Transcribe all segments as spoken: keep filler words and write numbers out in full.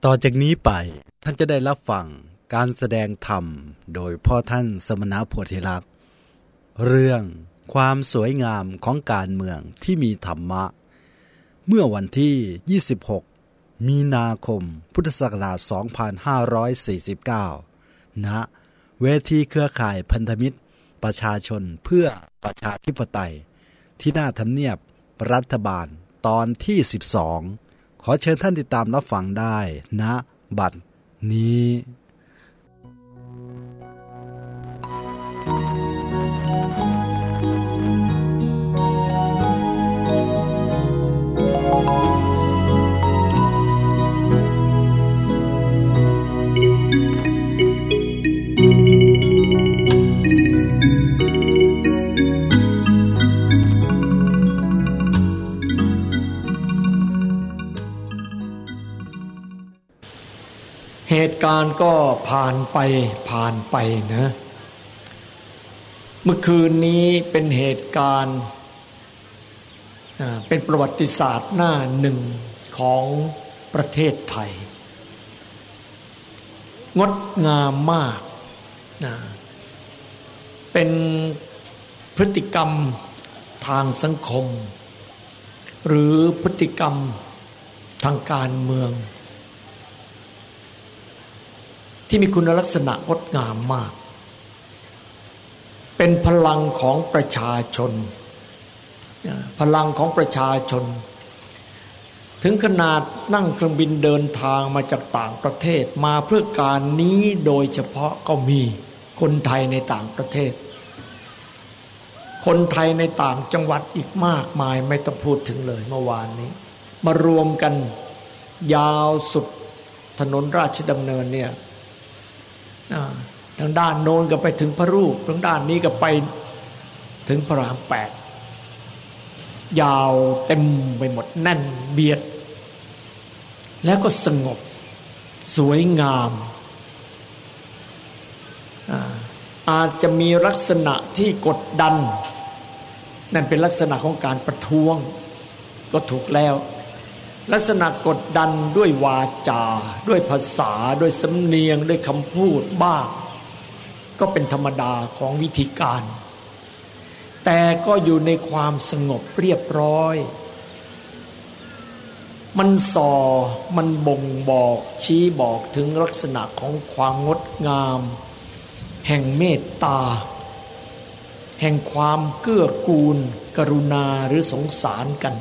ต่อจากนี้ไปท่านจะได้รับฟังการแสดงธรรมโดยพ่อท่านสมณโพธิลักษณ์เรื่องความสวยงามของการเมืองที่มีธรรมะเมื่อวันที่ยี่สิบหกมีนาคมพุทธศักราชสองพันห้าร้อยสี่สิบเก้าณเวทีเครือข่ายพันธมิตรประชาชนเพื่อประชาธิปไตยที่หน้าทำเนียบรัฐบาลตอนที่สิบสองขอเชิญท่านติดตามรับฟังได้ณบัดนี้เหตุการณ์ก็ผ่านไปผ่านไปนะเมื่อคืนนี้เป็นเหตุการณ์เป็นประวัติศาสตร์หน้าหนึ่งของประเทศไทยงดงามมากนะเป็นพฤติกรรมทางสังคมหรือพฤติกรรมทางการเมืองที่มีคุณลักษณะงดงามมากเป็นพลังของประชาชนพลังของประชาชนถึงขนาดนั่งเครื่องบินเดินทางมาจากต่างประเทศมาเพื่อการนี้โดยเฉพาะก็มีคนไทยในต่างประเทศคนไทยในต่างจังหวัดอีกมากมายไม่ต้องพูดถึงเลยเมื่อวานนี้มารวมกันยาวสุดถนนราชดำเนินเนี่ยทางด้านโน้นก็ไปถึงพระรูปทางด้านนี้ก็ไปถึงพระรามแปดยาวเต็มไปหมดแน่นเบียดแล้วก็สงบสวยงามอาจจะมีลักษณะที่กดดันนั่นเป็นลักษณะของการประท้วงก็ถูกแล้วลักษณะกดดันด้วยวาจาด้วยภาษาด้วยสำเนียงด้วยคำพูดบ้างก็เป็นธรรมดาของวิธีการแต่ก็อยู่ในความสงบเรียบร้อยมันส่อมันบ่งบอกชี้บอกถึงลักษณะของความงดงามแห่งเมตตาแห่งความเกื้อกูลกรุณาหรือสงสารกัน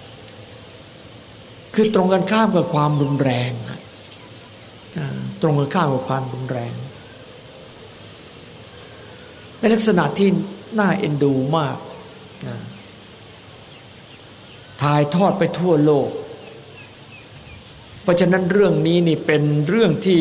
คือตรงกันข้ามกับความรุนแรงตรงกันข้ามกับความรุนแรงเป็นลักษณะที่น่าเอ็นดูมากถ่ายทอดไปทั่วโลกเพราะฉะนั้นเรื่องนี้นี่เป็นเรื่องที่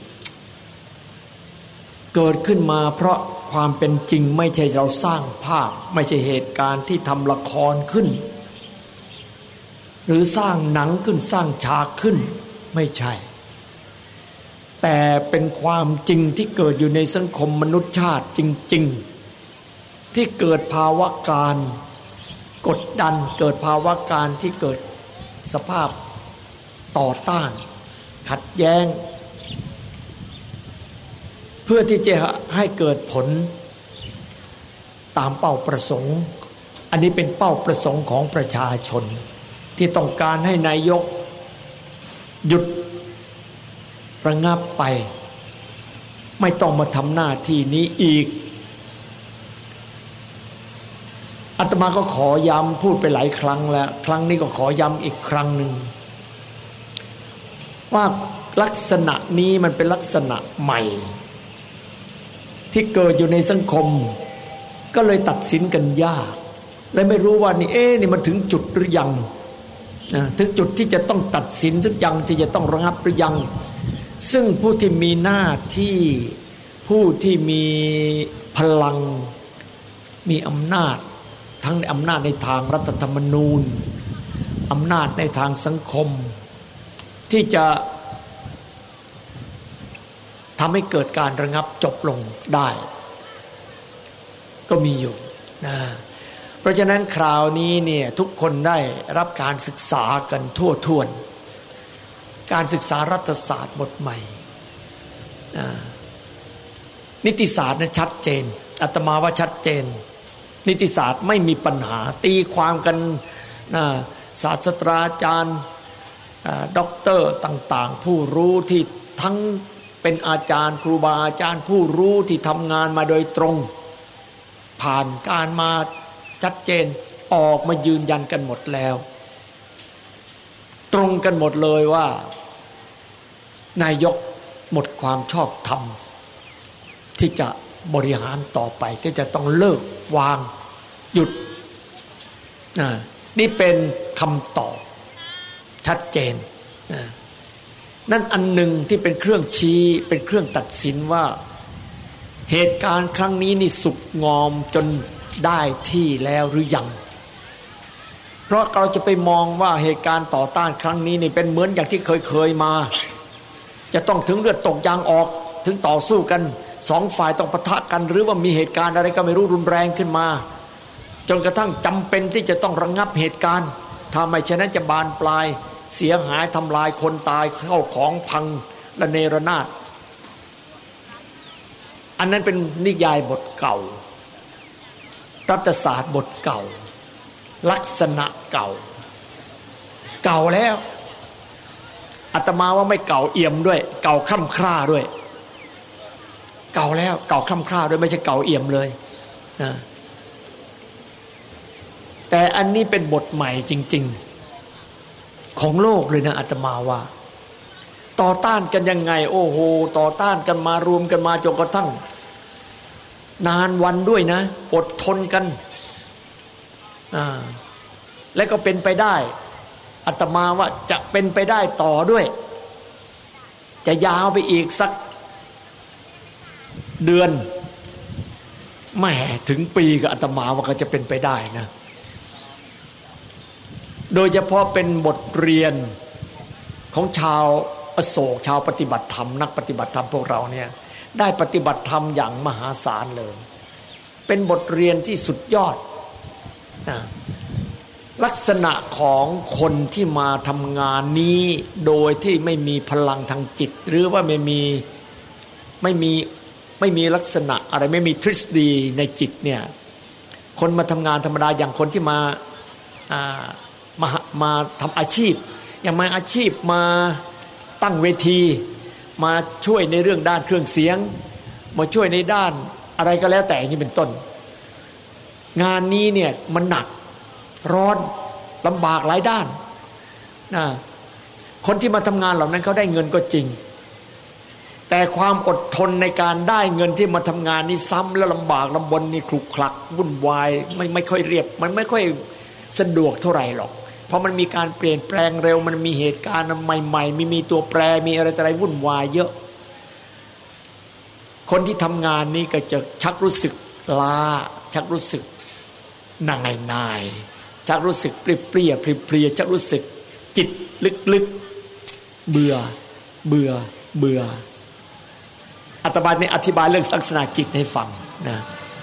เกิดขึ้นมาเพราะความเป็นจริงไม่ใช่เราสร้างภาพไม่ใช่เหตุการณ์ที่ทำละครขึ้นหรือสร้างหนังขึ้นสร้างฉากขึ้นไม่ใช่แต่เป็นความจริงที่เกิดอยู่ในสังคมมนุษยชาติจริงๆที่เกิดภาวะการกดดันเกิดภาวะการที่เกิดสภาพต่อต้านขัดแย้งเพื่อที่จะให้เกิดผลตามเป้าประสงค์อันนี้เป็นเป้าประสงค์ของประชาชนที่ต้องการให้นายกหยุดระงับไปไม่ต้องมาทำหน้าที่นี้อีกอาตมาก็ขอย้ำพูดไปหลายครั้งแล้วครั้งนี้ก็ขอย้ำอีกครั้งหนึ่งว่าลักษณะนี้มันเป็นลักษณะใหม่ที่เกิดอยู่ในสังคมก็เลยตัดสินกันยากและไม่รู้ว่านี่เอ๊ะนี่มันถึงจุดหรือยังถึงจุดที่จะต้องตัดสินทุกอย่างที่จะต้องระงับหรือยังซึ่งผู้ที่มีหน้าที่ผู้ที่มีพลังมีอำนาจทั้งในอำนาจในทางรัฐธรรมนูญอำนาจในทางสังคมที่จะทำให้เกิดการระงับจบลงได้ก็มีอยู่นะ เพราะฉะนั้นคราวนี้เนี่ยทุกคนได้รับการศึกษากันทั่วท่วนการศึกษารัฐศาสตร์บทใหม่นิติศาสตร์นั้นชัดเจนอาตมาว่าชัดเจนนิติศาสตร์ไม่มีปัญหาตีความกันศาสตราจารย์ด็อกเตอร์ต่างๆผู้รู้ที่ทั้งเป็นอาจารย์ครูบาอาจารย์ผู้รู้ที่ทำงานมาโดยตรงผ่านการมาชัดเจนออกมายืนยันกันหมดแล้วตรงกันหมดเลยว่านายกหมดความชอบธรรมที่จะบริหารต่อไปที่จะต้องเลิกวางหยุดนี่เป็นคำตอบชัดเจนนั่นอันหนึ่งที่เป็นเครื่องชี้เป็นเครื่องตัดสินว่าเหตุการณ์ครั้งนี้นี่สุกงอมจนได้ที่แล้วหรือยังเพราะเราจะไปมองว่าเหตุการณ์ต่อต้านครั้งนี้นี่เป็นเหมือนอย่างที่เคยเคยมาจะต้องถึงเลือดตกยางออกถึงต่อสู้กันสองฝ่ายต้องปะทะกันหรือว่ามีเหตุการณ์อะไรก็ไม่รู้รุนแรงขึ้นมาจนกระทั่งจำเป็นที่จะต้องระงับเหตุการณ์ถ้าไม่เช่นนั้นจะบานปลายเสียหายทำลายคนตายเข้าของพังระเนระนาดอันนั้นเป็นนิยายบทเก่ารัฐศาสตร์บทเก่าลักษณะเก่าเก่าแล้วอาตมาว่าไม่เก่าเอี่ยมด้วยเก่าคล่ำคร่าด้วยเก่าแล้วเก่าคล่ำคร่าด้วยไม่ใช่เก่าเอี่ยมเลยนะแต่อันนี้เป็นบทใหม่จริงๆของโลกเลยนะอาตมาว่าต่อต้านกันยังไงโอ้โหต่อต้านกันมารวมกันมาจนกระทั่งนานวันด้วยนะอดทนกันอ่าและก็เป็นไปได้อาตมาว่าจะเป็นไปได้ต่อด้วยจะยาวไปอีกสักเดือนแหมถึงปีกับอาตมาว่าก็จะเป็นไปได้นะโดยเฉพาะเป็นบทเรียนของชาวอโศกชาวปฏิบัติธรรมนักปฏิบัติธรรมพวกเราเนี่ยได้ปฏิบัติธรรมอย่างมหาศาลเลยเป็นบทเรียนที่สุดยอดนะลักษณะของคนที่มาทำงานนี้โดยที่ไม่มีพลังทางจิตหรือว่าไม่มีไม่มีไม่มีลักษณะอะไรไม่มีทฤษฎีในจิตเนี่ยคนมาทำงานธรรมดาอย่างคนที่มาอ่ามามาทำอาชีพอย่างมาอาชีพมาตั้งเวทีมาช่วยในเรื่องด้านเครื่องเสียงมาช่วยในด้านอะไรก็แล้วแต่อย่างนี้เป็นต้นงานนี้เนี่ยมันหนักร้อนลำบากหลายด้านนะคนที่มาทำงานเหล่านั้นเขาได้เงินก็จริงแต่ความอดทนในการได้เงินที่มาทำงานนี่ซ้ำและลำบากลำบนนี่คลุกคลักวุ่นวายไม่ไม่ค่อยเรียบมันไม่ค่อยสะดวกเท่าไหร่หรอกเพราะมันมีการเปลี่ยนแปลงเร็วมันมีเหตุการณ์ใหม่ๆมีมีตัวแปรมีอะไรต่ออะไรวุ่นวายเยอะคนที่ทำงานนี้ก็จะชักรู้สึกล้าชักรู้สึกหน่ายหน่ายชักรู้สึกเปรี้ยเปรี้ยเพลียชักรู้สึกจิตลึกๆเบื่อเบื่อเบื่ออาตมาเนี่ยอธิบายเรื่องลักษณะจิตให้ฟังนะ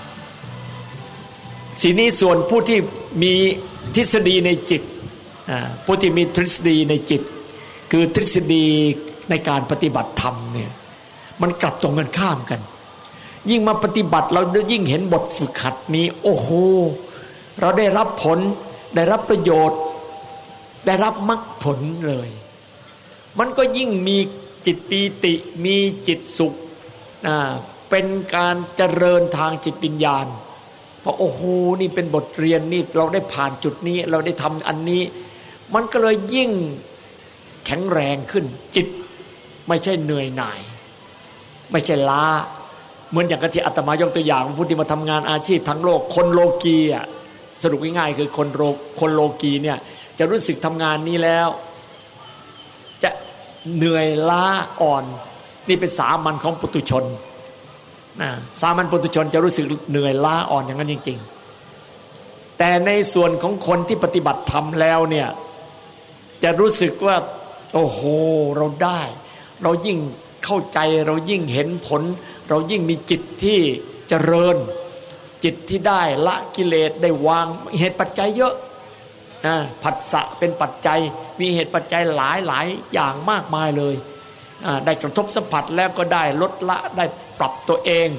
สีนี้ส่วนผู้ที่มีทฤษฎีในจิตผู้ที่มีทฤษฎีในจิตคือทฤษฎีในการปฏิบัติธรรมเนี่ยมันกลับตรงกันข้ามกันยิ่งมาปฏิบัติเรายิ่งเห็นบทฝึกหัดนี้โอ้โหเราได้รับผลได้รับประโยชน์ได้รับมรรคผลเลยมันก็ยิ่งมีจิตปีติมีจิตสุขเป็นการเจริญทางจิตวิญญาณเพราะโอ้โหนี่เป็นบทเรียนนี่เราได้ผ่านจุดนี้เราได้ทำอันนี้มันก็เลยยิ่งแข็งแรงขึ้นจิตไม่ใช่เหนื่อยหน่ายไม่ใช่ล้าเหมือนอย่างที่อาตมายกตัวอย่างผู้ที่มาทำงานอาชีพทั้งโลกคนโลกีอ่ะสรุปง่ายๆคือคนโลคนโลกีเนี่ยจะรู้สึกทำงานนี้แล้วจะเหนื่อยล้าอ่อนนี่เป็นสามัญของปุถุชนนะสามัญปุถุชนจะรู้สึกเหนื่อยล้าอ่อนอย่างนั้นจริงๆแต่ในส่วนของคนที่ปฏิบัติธรรมแล้วเนี่ยจะรู้สึกว่าโอ้โหเราได้เรายิ่งเข้าใจเรายิ่งเห็นผลเรายิ่งมีจิตที่เจริญจิตที่ได้ละกิเลสได้วางเหตุปัจจัยเยอะนะผัสสะเป็นปัจจัยมีเหตุปัจจัยหลายหลายอย่างมากมายเลยได้กระทบสัมผัสแล้วก็ได้ลดละได้ปรับตัวเอง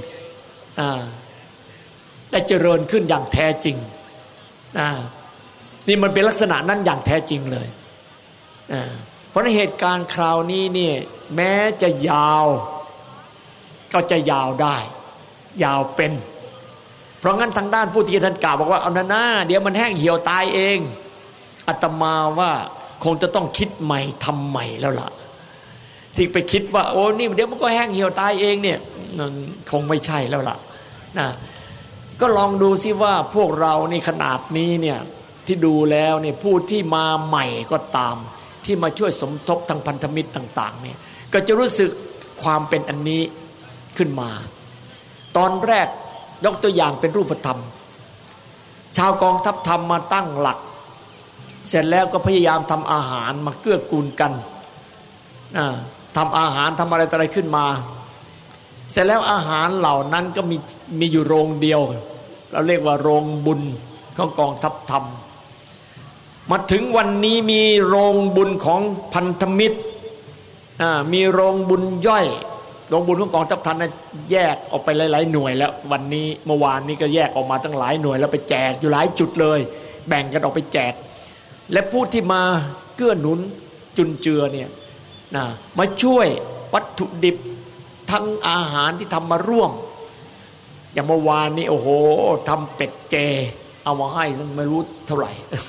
ได้เจริญขึ้นอย่างแท้จริงนี่มันเป็นลักษณะนั้นอย่างแท้จริงเลยเพราะในเหตุการณ์คราวนี้เนี่ยแม้จะยาวก็จะยาวได้ยาวเป็นเพราะงั้นทางด้านผู้ที่ท่านกล่าวบอกว่าเอาหน้าเดี๋ยวมันแห้งเหี่ยวตายเองอาตมาว่าคงจะต้องคิดใหม่ทำใหม่แล้วล่ะที่ไปคิดว่าโอ้นี่เดี๋ยวมันก็แห้งเหี่ยวตายเองเนี่ยคงไม่ใช่แล้วล่ะนะก็ลองดูซิว่าพวกเรานี่ขนาดนี้เนี่ยที่ดูแล้วเนี่ยผู้ที่มาใหม่ก็ตามที่มาช่วยสมทบทางพันธมิตรต่างๆเนี่ยก็จะรู้สึกความเป็นอันนี้ขึ้นมาตอนแรกยกตัวอย่างเป็นรูปธรรมชาวกองทัพธรรมมาตั้งหลักเสร็จแล้วก็พยายามทำอาหารมาเกื้อกูลกันทำอาหารทำอะไรต่ออะไรขึ้นมาเสร็จแล้วอาหารเหล่านั้นก็มีมีอยู่โรงเดียวเราเรียกว่าโรงบุญของกองทัพธรรมมาถึงวันนี้มีโรงบุญของพันธมิตรมีโรงบุญย่อยโรงบุญของกองทัพธรรมแยกออกไปหลายๆหน่วยแล้ววันนี้เมื่อวานนี้ก็แยกออกมาตั้งหลายหน่วยแล้วไปแจกอยู่หลายจุดเลยแบ่งกันออกไปแจกและผู้ที่มาเกื้อหนุนจุนเจือเนี่ยนะมาช่วยวัตถุดิบทั้งอาหารที่ทำมาร่วมอย่างเมื่อวานนี้โอ้โหทำเป็ดเจเอามาให้ซึ่งไม่รู้เท่าไหร่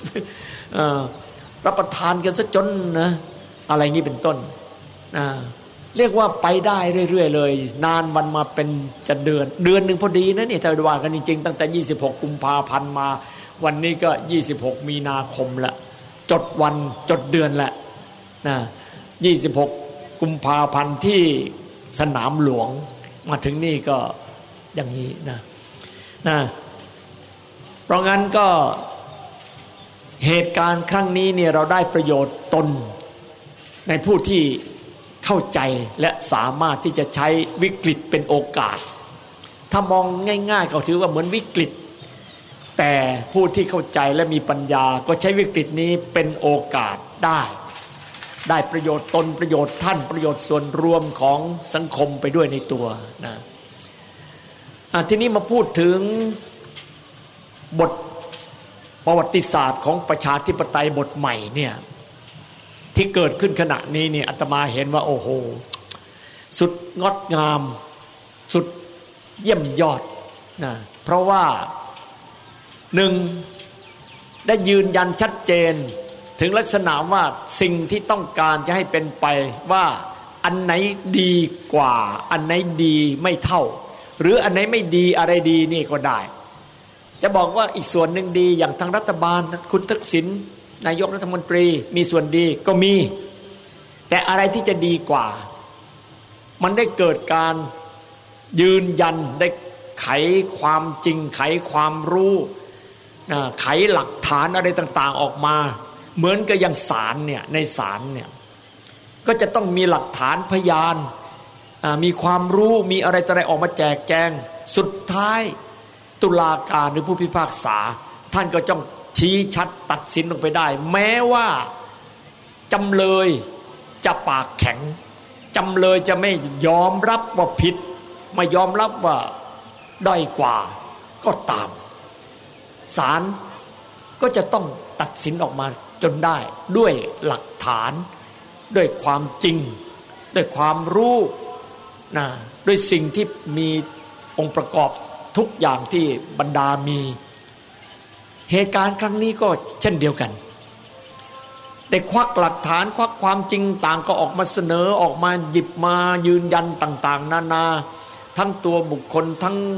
รับประทานกันซะจนนะอะไรงี้เป็นต้นนะเรียกว่าไปได้เรื่อยๆเลยนานวันมาเป็นจะเดือนเดือนหนึ่งพอดีนะนี่ถ้าว่ากันจริงๆตั้งแต่ยี่สิบหกกุมภาพันธ์มาวันนี้ก็ยี่สิบหกมีนาคมละจดวันจดเดือนละนะยี่สิบหกกุมภาพันธ์ที่สนามหลวงมาถึงนี่ก็อย่างนี้นะนะเพราะงั้นก็เหตุการณ์ครั้งนี้เนี่ยเราได้ประโยชน์ตนในผู้ที่เข้าใจและสามารถที่จะใช้วิกฤตเป็นโอกาสถ้ามองง่ายๆก็ถือว่าเหมือนวิกฤตแต่ผู้ที่เข้าใจและมีปัญญาก็ใช้วิกฤตนี้เป็นโอกาสได้ได้ประโยชน์ตนประโยชน์ท่านประโยชน์ส่วนรวมของสังคมไปด้วยในตัวนะทีนี้มาพูดถึงบทประวัติศาสตร์ของประชาธิปไตยบทใหม่เนี่ยที่เกิดขึ้นขณะนี้เนี่ยอาตมาเห็นว่าโอ้โหสุดงดงามสุดเยี่ยมยอดนะเพราะว่าหนึ่งได้ยืนยันชัดเจนถึงลักษณะว่าสิ่งที่ต้องการจะให้เป็นไปว่าอันไหนดีกว่าอันไหนดีไม่เท่าหรืออันไหนไม่ดีอะไรดีนี่ก็ได้จะบอกว่าอีกส่วนหนึ่งดีอย่างทางรัฐบาลคุณทักษิณนายกรัฐมนตรีมีส่วนดีก็มีแต่อะไรที่จะดีกว่ามันได้เกิดการยืนยันได้ไขความจริงไขความรู้ไขหลักฐานอะไรต่างๆออกมาเหมือนกับอย่างศาลเนี่ยในศาลเนี่ยก็จะต้องมีหลักฐานพยานมีความรู้มีอะไรต่ออะไรออกมาแจกแจงสุดท้ายตุลาการหรือผู้พิพากษาท่านก็ต้องชี้ชัดตัดสินลงไปได้แม้ว่าจำเลยจะปากแข็งจำเลยจะไม่ยอมรับว่าผิดไม่ยอมรับว่าด้อยกว่าก็ตามศาลก็จะต้องตัดสินออกมาจนได้ด้วยหลักฐานด้วยความจริงด้วยความรู้นะด้วยสิ่งที่มีองค์ประกอบทุกอย่างที่บรรดามีเหตุการณ์ครั้งนี้ก็เช่นเดียวกันได้ควักหลักฐานควักความจริงต่างก็ออกมาเสนอออกมาหยิบมายืนยันต่างๆนานาทั้งตัวบุคคลทั้ง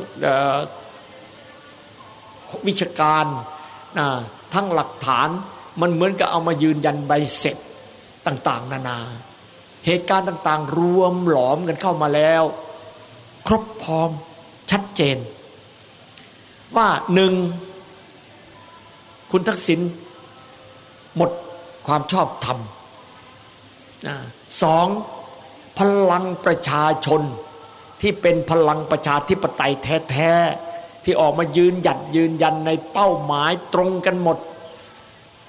วิชาการทั้งหลักฐานมันเหมือนกับเอามายืนยันใบเสร็จต่างๆนานาเหตุการณ์ต่างๆรวมหลอมกันเข้ามาแล้วครบพร้อมชัดเจนว่าหนึ่งคุณทักษิณหมดความชอบธรรมสองพลังประชาชนที่เป็นพลังประชาธิปไตยแท้ๆที่ออกมายืนหยัดยืนยันในเป้าหมายตรงกันหมด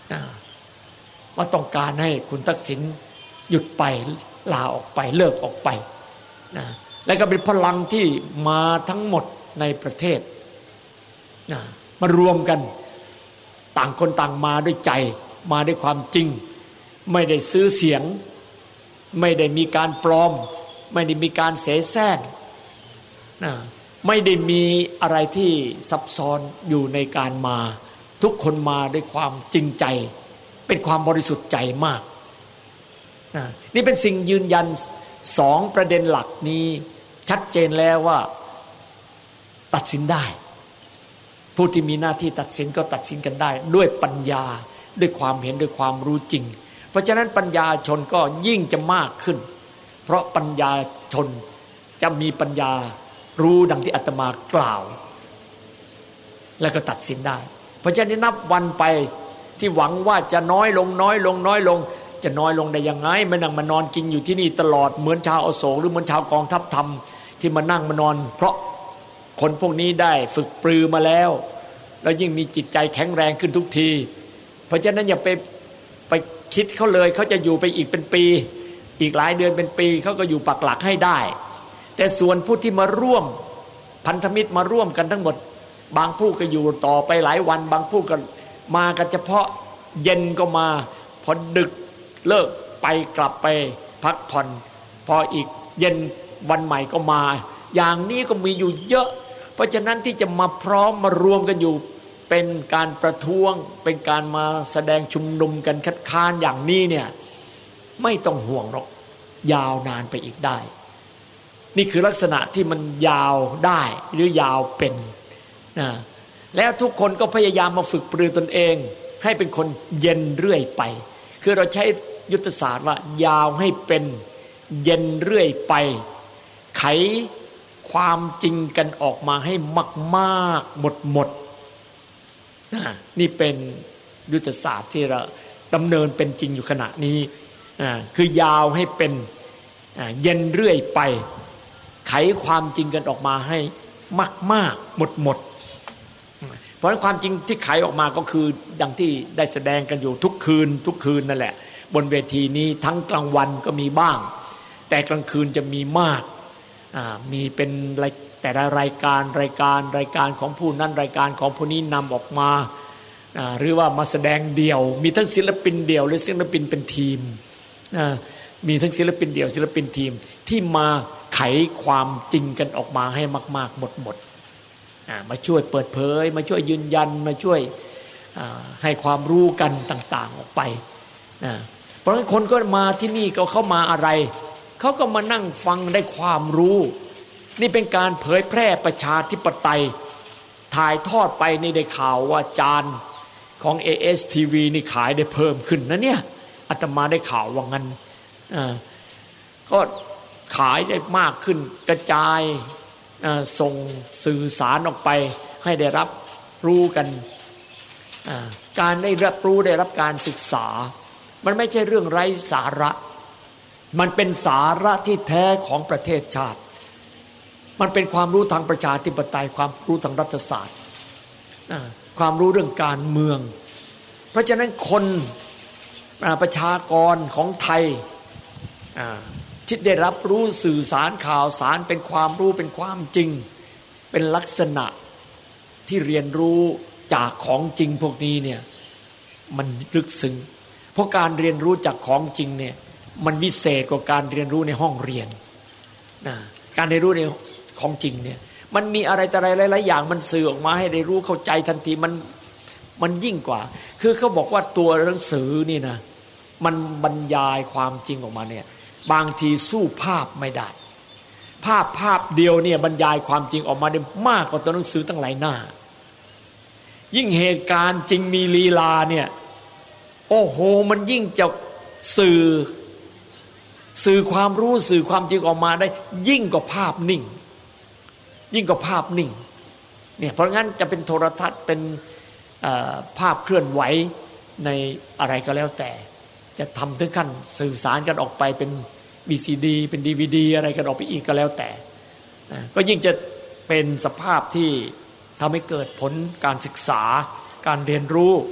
ว่าต้องการให้คุณทักษิณหยุดไปลาออกไปเลิกออกไปนะและก็เป็นพลังที่มาทั้งหมดในประเทศนะมารวมกันต่างคนต่างมาด้วยใจมาด้วยความจริงไม่ได้ซื้อเสียงไม่ได้มีการปลอมไม่ได้มีการเสแสร้งนะไม่ได้มีอะไรที่ซับซ้อนอยู่ในการมาทุกคนมาด้วยความจริงใจเป็นความบริสุทธิ์ใจมากนะนี่เป็นสิ่งยืนยันสองประเด็นหลักนี้ชัดเจนแล้วว่าตัดสินได้ผู้ที่มีหน้าที่ตัดสินก็ตัดสินกันได้ด้วยปัญญาด้วยความเห็นด้วยความรู้จริงเพราะฉะนั้นปัญญาชนก็ยิ่งจะมากขึ้นเพราะปัญญาชนจะมีปัญญารู้ดังที่อาตมากล่าวแล้วก็ตัดสินได้เพราะฉะนั้นนับวันไปที่หวังว่าจะน้อยลงน้อยลงน้อยลงจะน้อยลงได้ยังไงมานั่งมานอนกินอยู่ที่นี่ตลอดเหมือนชาวอโศกหรือเหมือนชาวกองทัพธรรมที่มานั่งมานอนเพราะคนพวกนี้ได้ฝึกปรือมาแล้วแล้วยิ่งมีจิตใจแข็งแรงขึ้นทุกทีเพราะฉะนั้นอย่าไปไปคิดเขาเลยเขาจะอยู่ไปอีกเป็นปีอีกหลายเดือนเป็นปีเขาก็อยู่ปักหลักให้ได้แต่ส่วนผู้ที่มาร่วมพันธมิตรมาร่วมกันทั้งหมดบางผู้ก็อยู่ต่อไปหลายวันบางผู้ก็มากันเฉพาะเย็นก็มาพอดึกเลิกไปกลับไปพักผ่อนพออีกเย็นวันใหม่ก็มาอย่างนี้ก็มีอยู่เยอะเพราะฉะนั้นที่จะมาพร้อมมารวมกันอยู่เป็นการประท้วงเป็นการมาแสดงชุมนุมกันคัดค้านอย่างนี้เนี่ยไม่ต้องห่วงหรอกยาวนานไปอีกได้นี่คือลักษณะที่มันยาวได้หรือยาวเป็นนะแล้วทุกคนก็พยายามมาฝึกปรือตนเองให้เป็นคนเย็นเรื่อยไปคือเราใช้ยุทธศาสตร์ว่ายาวให้เป็นเย็นเรื่อยไปไขความจริงกันออกมาให้มากๆหมดหมดนี่เป็นยุทธศาสตร์ที่เราดำเนินเป็นจริงอยู่ขณะนี้คือยาวให้เป็นเย็นเรื่อยไปไขความจริงกันออกมาให้มากๆหมดหมดเพราะฉะนั้นความจริงที่ไขออกมาก็คือดังที่ได้แสดงกันอยู่ทุกคืนทุกคืนนั่นแหละบนเวทีนี้ทั้งกลางวันก็มีบ้างแต่กลางคืนจะมีมากมีเป็นแต่ละรายการรายการรายการของผู้นั้นรายการของผู้นี้นำออกมาหรือว่ามาแสดงเดี่ยวมีทั้งศิลปินเดี่ยวและศิลปินเป็นทีมมีทั้งศิลปินเดี่ยวศิลปินทีมที่มาไขความจริงกันออกมาให้มากๆหมดหมดมาช่วยเปิดเผยมาช่วยยืนยันมาช่วยให้ความรู้กันต่างๆออกไปเพราะฉะนั้นคนก็มาที่นี่ก็เข้ามาอะไรเขาก็มานั่งฟังได้ความรู้นี่เป็นการเผยแพร่ประชาธิปไตยถ่ายทอดไปนี่ได้ข่าวว่าจานของ เอ เอส ที วี นี่ขายได้เพิ่มขึ้นนะเนี่ยอาตมาได้ข่าวว่างั้นก็ขายได้มากขึ้นกระจายส่งสื่อสารออกไปให้ได้รับรู้กันการได้รับรู้ได้รับการศึกษามันไม่ใช่เรื่องไร้สาระมันเป็นสาระที่แท้ของประเทศชาติมันเป็นความรู้ทางประชาธิปไตยความรู้ทางรัฐศาสตร์ความรู้เรื่องการเมืองเพราะฉะนั้นคนประชากรของไทยที่ได้รับรู้สื่อสารข่าวสารเป็นความรู้เป็นความจริงเป็นลักษณะที่เรียนรู้จากของจริงพวกนี้เนี่ยมันลึกซึ้งเพราะการเรียนรู้จากของจริงเนี่ยมันวิเศษกว่าการเรียนรู้ในห้องเรียนนะการเรียนรู้ในของจริงเนี่ยมันมีอะไรแต่อะไรหลายๆอย่างมันสื่อออกมาให้ได้รู้เข้าใจทันทีมันมันยิ่งกว่าคือเขาบอกว่าตัวหนังสือนี่นะมันบรรยายความจริงออกมาเนี่ยบางทีสู้ภาพไม่ได้ภาพภาพเดียวเนี่ยบรรยายความจริงออกมาได้มากกว่าตัวหนังสือตั้งหลายหน้ายิ่งเหตุการณ์จริงมีลีลาเนี่ยโอ้โหมันยิ่งจะสื่อสื่อความรู้สื่อความจริงออกมาได้ยิ่งกว่าภาพนิ่งยิ่งกว่าภาพนิ่งเนี่ยเพราะงั้นจะเป็นโทรทัศน์เป็นภาพเคลื่อนไหวในอะไรก็แล้วแต่จะทำถึงขั้นสื่อสารกันออกไปเป็น วี ซี ดี เป็น ดี วี ดี อะไรกันออกไปอีกก็แล้วแต่ก็ยิ่งจะเป็นสภาพที่ทำให้เกิดผลการศึกษาการเรียนรู้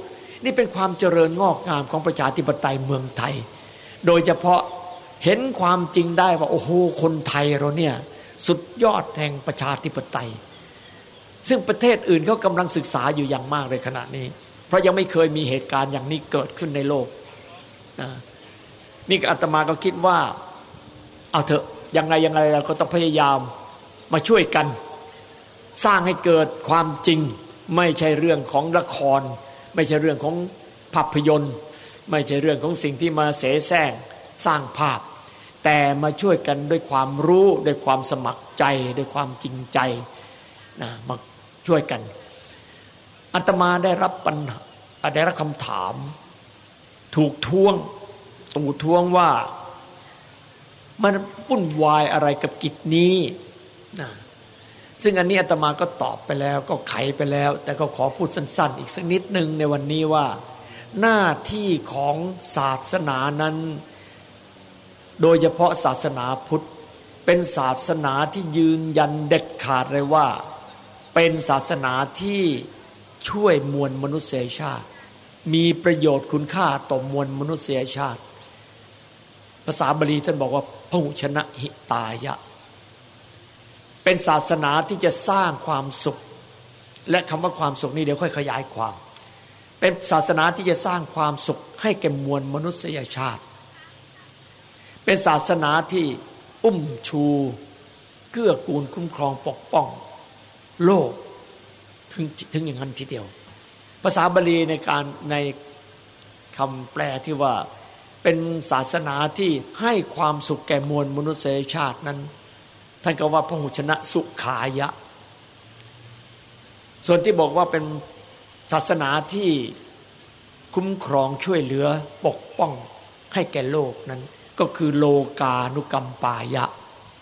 นี่เป็นความเจริญงอกงามของประชาธิปไตยเมืองไทยโดยเฉพาะเห็นความจริงได้ว่าโอ้โหคนไทยเราเนี่ยสุดยอดแห่งประชาธิปไตยซึ่งประเทศอื่นเขากำลังศึกษาอยู่อย่างมากเลยขณะนี้เพราะยังไม่เคยมีเหตุการณ์อย่างนี้เกิดขึ้นในโลกนะนี่อาตมาก็คิดว่าเอาเถอะยังไงยังไงเราก็ต้องพยายามมาช่วยกันสร้างให้เกิดความจริงไม่ใช่เรื่องของละครไม่ใช่เรื่องของภาพยนตร์ไม่ใช่เรื่องของสิ่งที่มาเสแสร้งสร้างภาพแต่มาช่วยกันด้วยความรู้ด้วยความสมัครใจด้วยความจริงใจนะมาช่วยกันอาตมาได้รับปัญหาได้รับคำถามถูกท้วงถูกท้วงว่ามันวุ่นวายอะไรกับกิจนี้นะซึ่งอันนี้อาตมาก็ตอบไปแล้วก็ไขไปแล้วแต่ก็ขอพูดสั้นๆอีกสักนิดนึงในวันนี้ว่าหน้าที่ของศาสนานั้นโดยเฉพาะศาสนาพุทธเป็นศาสนาที่ยืนยันเด็ดขาดเลยว่าเป็นศาสนาที่ช่วยมวลมนุษยชาติมีประโยชน์คุณค่าต่อมวลมนุษยชาติภาษาบาลีท่านบอกว่าพหุชนะหิตายะเป็นศาสนาที่จะสร้างความสุขและคำว่าความสุขนี้เดี๋ยวค่อยขยายความเป็นศาสนาที่จะสร้างความสุขให้แก่มวลมนุษยชาติเป็นศาสนาที่อุ้มชูเกื้อกูลคุ้มครองปกป้องโลกถึงถึงอย่างนั้นทีเดียวภาษาบาลีในการในคำแปลที่ว่าเป็นศาสนาที่ให้ความสุขแก่มวลมนุษยชาตินั้นท่านก็ว่าพหุชนะสุขายะส่วนที่บอกว่าเป็นศาสนาที่คุ้มครองช่วยเหลือปกป้องให้แก่โลกนั้นก็คือโลกานุกัมปายะ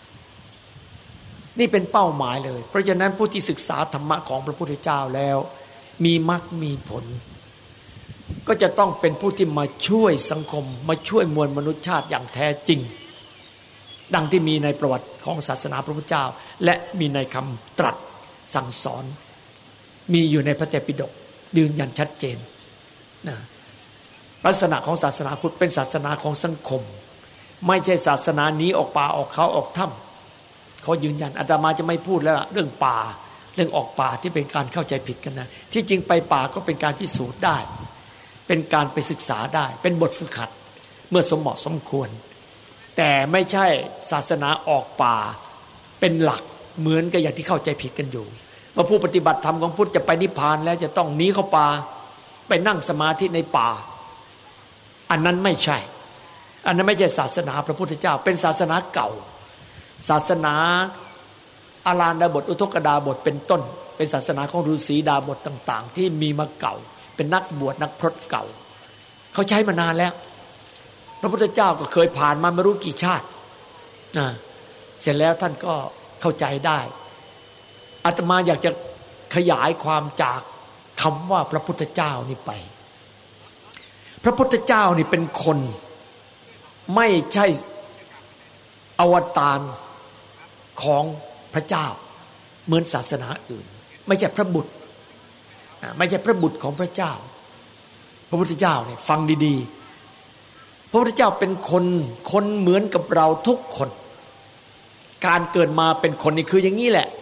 นี่เป็นเป้าหมายเลยเพราะฉะนั้นผู้ที่ศึกษาธรรมะของพระพุทธเจ้าแล้วมีมรรคมีผลก็จะต้องเป็นผู้ที่มาช่วยสังคมมาช่วยมวลมนุษยชาติอย่างแท้จริงดังที่มีในประวัติของศาสนาพระพุทธเจ้าและมีในคำตรัสสั่งสอนมีอยู่ในพระไตรปิฎกยืนยันชัดเจนนะลักษณะของศาสนาพุทธเป็นศาสนาของสังคมไม่ใช่ศาสนาหนีออกป่าออกเขาออกถ้ำเขายืนยันอาตมาจะไม่พูดแล้วเรื่องป่าเรื่องออกป่าที่เป็นการเข้าใจผิดกันนะที่จริงไปป่าก็เป็นการพิสูจน์ได้เป็นการไปศึกษาได้เป็นบทฝึกหัดเมื่อสมเหมาะสมควรแต่ไม่ใช่ศาสนาออกป่าเป็นหลักเหมือนกับอย่างที่เข้าใจผิดกันอยู่ว่าผู้ปฏิบัติธรรมของพุทธจะไปนิพพานแล้วจะต้องหนีเข้าป่าไปนั่งสมาธิในป่าอันนั้นไม่ใช่อันนั้นไม่ใช่ศาสนาพระพุทธเจ้าเป็นศาสนาเก่าศาสนาอาราณดาบทอุทกดาบทเป็นต้นเป็นศาสนาของฤาษีดาบทต่างๆที่มีมาเก่าเป็นนักบวชนักพรตเก่าเขาใช้มานานแล้วพระพุทธเจ้าก็เคยผ่านมาไม่รู้กี่ชาตินะเสร็จแล้วท่านก็เข้าใจได้อาตมาอยากจะขยายความจากคำว่าพระพุทธเจ้านี่ไปพระพุทธเจ้านี่เป็นคนไม่ใช่อวตารของพระเจ้าเหมือนศาสนาอื่นไม่ใช่พระบุตรไม่ใช่พระบุตรของพระเจ้าพระพุทธเจ้าเนี่ยฟังดีๆพระพุทธเจ้าเป็นคนคนเหมือนกับเราทุกคนการเกิดมาเป็นคนนี่คืออย่างนี้แหละ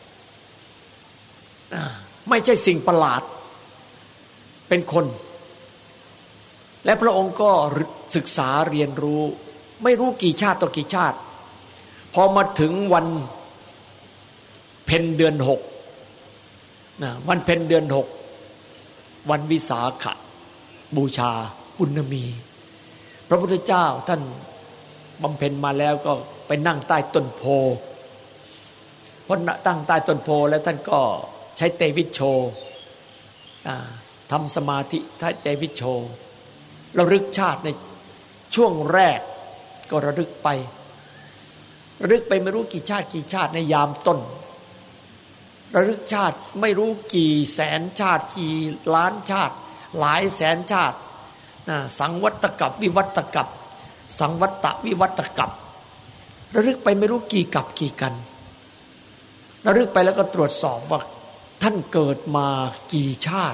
ไม่ใช่สิ่งประหลาดเป็นคนและพระองค์ก็ศึกษาเรียนรู้ไม่รู้กี่ชาติต่อกี่ชาติพอมาถึงวันเพ็ญเดือนหกนะวันเพ็ญเดือนหกวันวิสาขบูชาปุณณมีพระพุทธเจ้าท่านบำเพ็ญมาแล้วก็ไปนั่งใต้ต้นโพพอตั้งใต้ต้นโพแล้วท่านก็ใช้เตวิชโชทำสมาธิใช้เตวิชโชระลึกชาติในช่วงแรกก็ระลึกไประลึกไปไม่รู้กี่ชาติกี่ชาติในยามต้นระลึกชาติไม่รู้กี่แสนชาติกี่ล้านชาติหลายแสนชาติสังวัตกัปวิวัตกัปสังวัตตวิวัตกัประลึกไปไม่รู้กี่กับกี่กันระลึกไปแล้วก็ตรวจสอบว่าท่านเกิดมากี่ชาติ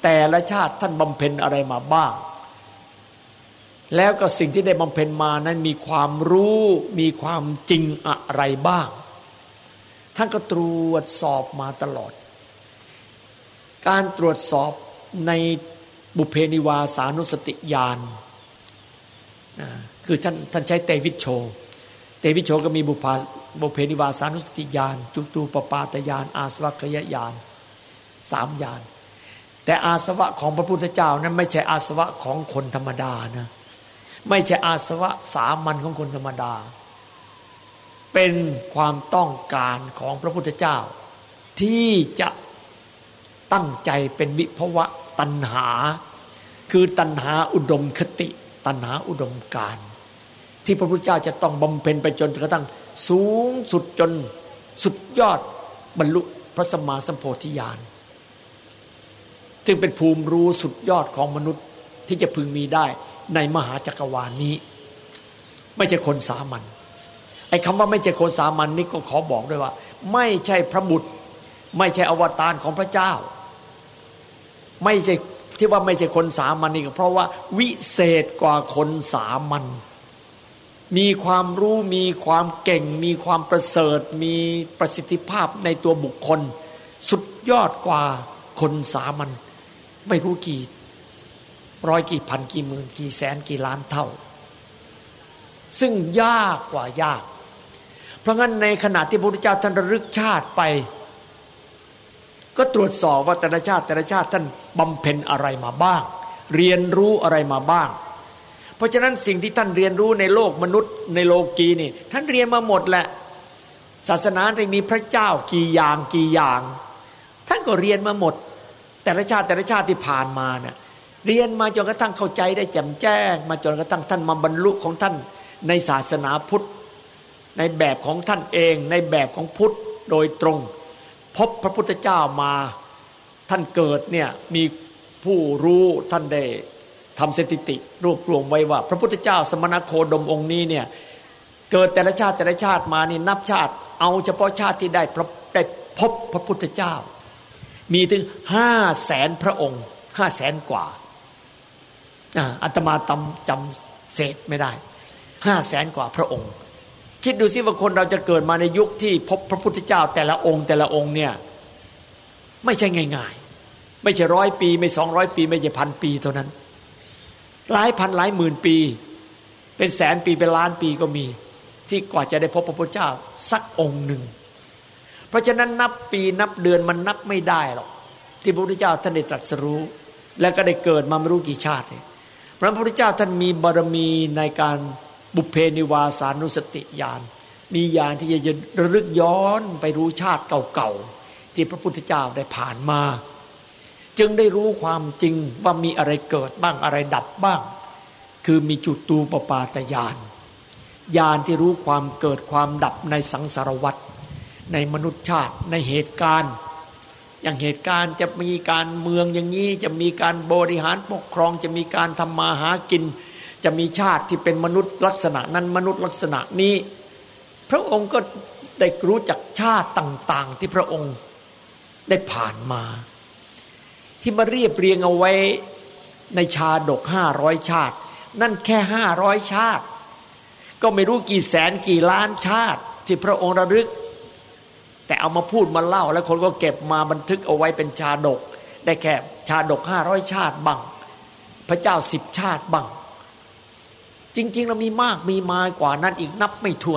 แต่ละชาติท่านบำเพ็ญอะไรมาบ้างแล้วก็สิ่งที่ได้บำเพ็ญมานั้นมีความรู้มีความจริงอะไรบ้างท่านก็ตรวจสอบมาตลอดการตรวจสอบในบุพเพนิวาสานุสติญาณนะคือท่านท่านใช้เตวิชโชเตวิชโชก็มีบุพพาบุพเพนิวาสานุสติญาณจุตูปปาตญาณอาสวัคยญาณสามญาณแต่อาสวะของพระพุทธเจ้านั้นไม่ใช่อาสวะของคนธรรมดานะไม่ใช่อาสวะสามัญของคนธรรมดาเป็นความต้องการของพระพุทธเจ้าที่จะตั้งใจเป็นวิภวะตัณหาคือตัณหาอุดมคติตัณหาอุดมการณ์ที่พระพุทธเจ้าจะต้องบำเพ็ญไปจนกระทั่งสูงสุดจนสุดยอดบรรลุพระสัมมาสัมโพธิญาณจึงเป็นภูมิรู้สุดยอดของมนุษย์ที่จะพึงมีได้ในมหาจักรวาลนี้ไม่ใช่คนสามัญไอ้คำว่าไม่ใช่คนสามัญ น, นี่ก็ขอบอกด้วยว่าไม่ใช่พระบุตรไม่ใช่อวตารของพระเจ้าไม่ใช่ที่ว่าไม่ใช่คนสามัญ นี่ก็เพราะว่าวิเศษกว่าคนสามัญมีความรู้มีความเก่งมีความประเสริฐมีประสิทธิภาพในตัวบุคคลสุดยอดกว่าคนสามัญไม่รู้กี่ร้อยกี่พันกี่หมื่นกี่แสนกี่ล้านเท่าซึ่งยากกว่ายากเพราะงั้นในขณะที่พระพุทธเจ้าท่านระลึกชาติไปก็ตรวจสอบว่าแต่ละชาติแต่ละชาติท่านบำเพ็ญอะไรมาบ้างเรียนรู้อะไรมาบ้างเพราะฉะนั้นสิ่งที่ท่านเรียนรู้ในโลกมนุษย์ในโลกีนี่ท่านเรียนมาหมดแหละศาสนาที่มีพระเจ้ากี่อย่างกี่อย่างท่านก็เรียนมาหมดแต่ละชาติแต่ละชาติที่ผ่านมาเนี่ยเรียนมาจนกระทั่งเข้าใจได้แจ่มแจ้งมาจนกระทั่งท่านมาบรรลุของท่านในศาสนาพุทธในแบบของท่านเองในแบบของพุทธโดยตรงพบพระพุทธเจ้ามาท่านเกิดเนี่ยมีผู้รู้ท่านได้ทำสถิติรวบรวมไว้ว่าพระพุทธเจ้าสมณโคดมองค์นี้เนี่ยเกิดแต่ละชาติแต่ละชาติมานี่นับชาติเอาเฉพาะชาติที่ได้ได้พบพระพุทธเจ้ามีถึงห้าแสนพระองค์ห้าแสนกว่าอาตมาจำจำเศษไม่ได้ห้าแสนกว่าพระองค์คิดดูสิว่าคนเราจะเกิดมาในยุคที่พบพระพุทธเจ้าแต่ละองค์แต่ละองค์เนี่ยไม่ใช่ง่ายๆไม่ใช่ร้อยปีไม่สองร้อยปีไม่ใช่พันปีเท่านั้นหลายพันหลายหมื่นปีเป็นแสนปีเป็นล้านปีก็มีที่กว่าจะได้พบพระพุทธเจ้าสักองค์หนึ่งเพราะฉะนั้นนับปีนับเดือนมันนับไม่ได้หรอกที่พระพุทธเจ้าท่านได้ตรัสรู้แล้วก็ได้เกิดมาไม่รู้กี่ชาติเพราะพระพุทธเจ้าท่านมีบารมีในการบุพเพนิวาสานุสติญาณมีญาณที่จะระลึกย้อนไปรู้ชาติเก่าๆที่พระพุทธเจ้าได้ผ่านมาจึงได้รู้ความจริงว่ามีอะไรเกิดบ้างอะไรดับบ้างคือมีจุตูปปาตญาณญาณที่รู้ความเกิดความดับในสังสารวัฏในมนุษยชาติในเหตุการณ์อย่างเหตุการณ์จะมีการเมืองอย่างนี้จะมีการบริหารปกครองจะมีการทำมาหากินจะมีชาติที่เป็นมนุษย์ลักษณะนั้นมนุษย์ลักษณะนี้พระองค์ก็ได้รู้จักชาติต่างๆที่พระองค์ได้ผ่านมาที่มาเรียบเรียงเอาไว้ในชาดกห้าร้อยชาตินั่นแค่ห้าร้อยชาติก็ไม่รู้กี่แสนกี่ล้านชาติที่พระองค์ระลึกแต่เอามาพูดมาเล่าแล้วคนก็เก็บมาบันทึกเอาไว้เป็นชาดกได้แค่ชาดกห้าร้อยชาติบ้างพระเจ้าสิบชาติบ้างจริงๆเรามีมากมีมากกว่านั้นอีกนับไม่ถ้วน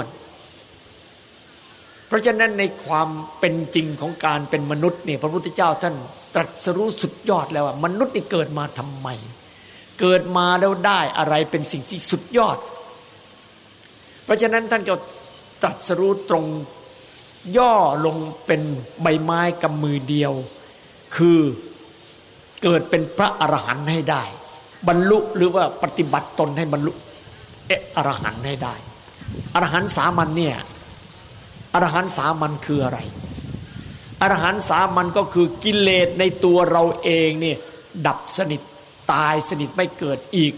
เพราะฉะนั้นในความเป็นจริงของการเป็นมนุษย์เนี่ยพระพุทธเจ้าท่านตรัสรู้สุดยอดแล้วว่ามนุษย์นี่เกิดมาทำไมเกิดมาแล้วได้อะไรเป็นสิ่งที่สุดยอดเพราะฉะนั้นท่านก็ตรัสรู้ตรงย่อลงเป็นใบไม้กำมือเดียวคือเกิดเป็นพระอรหันต์ให้ได้บรรลุหรือว่าปฏิบัติตนให้บรรลุเออรหันต์ให้ได้อรหันต์สามัญเนี่ยอรหันต์สามัญคืออะไรอรหันต์สามัญก็คือกิเลสในตัวเราเองเนี่ยดับสนิทตายสนิทไม่เกิดอีก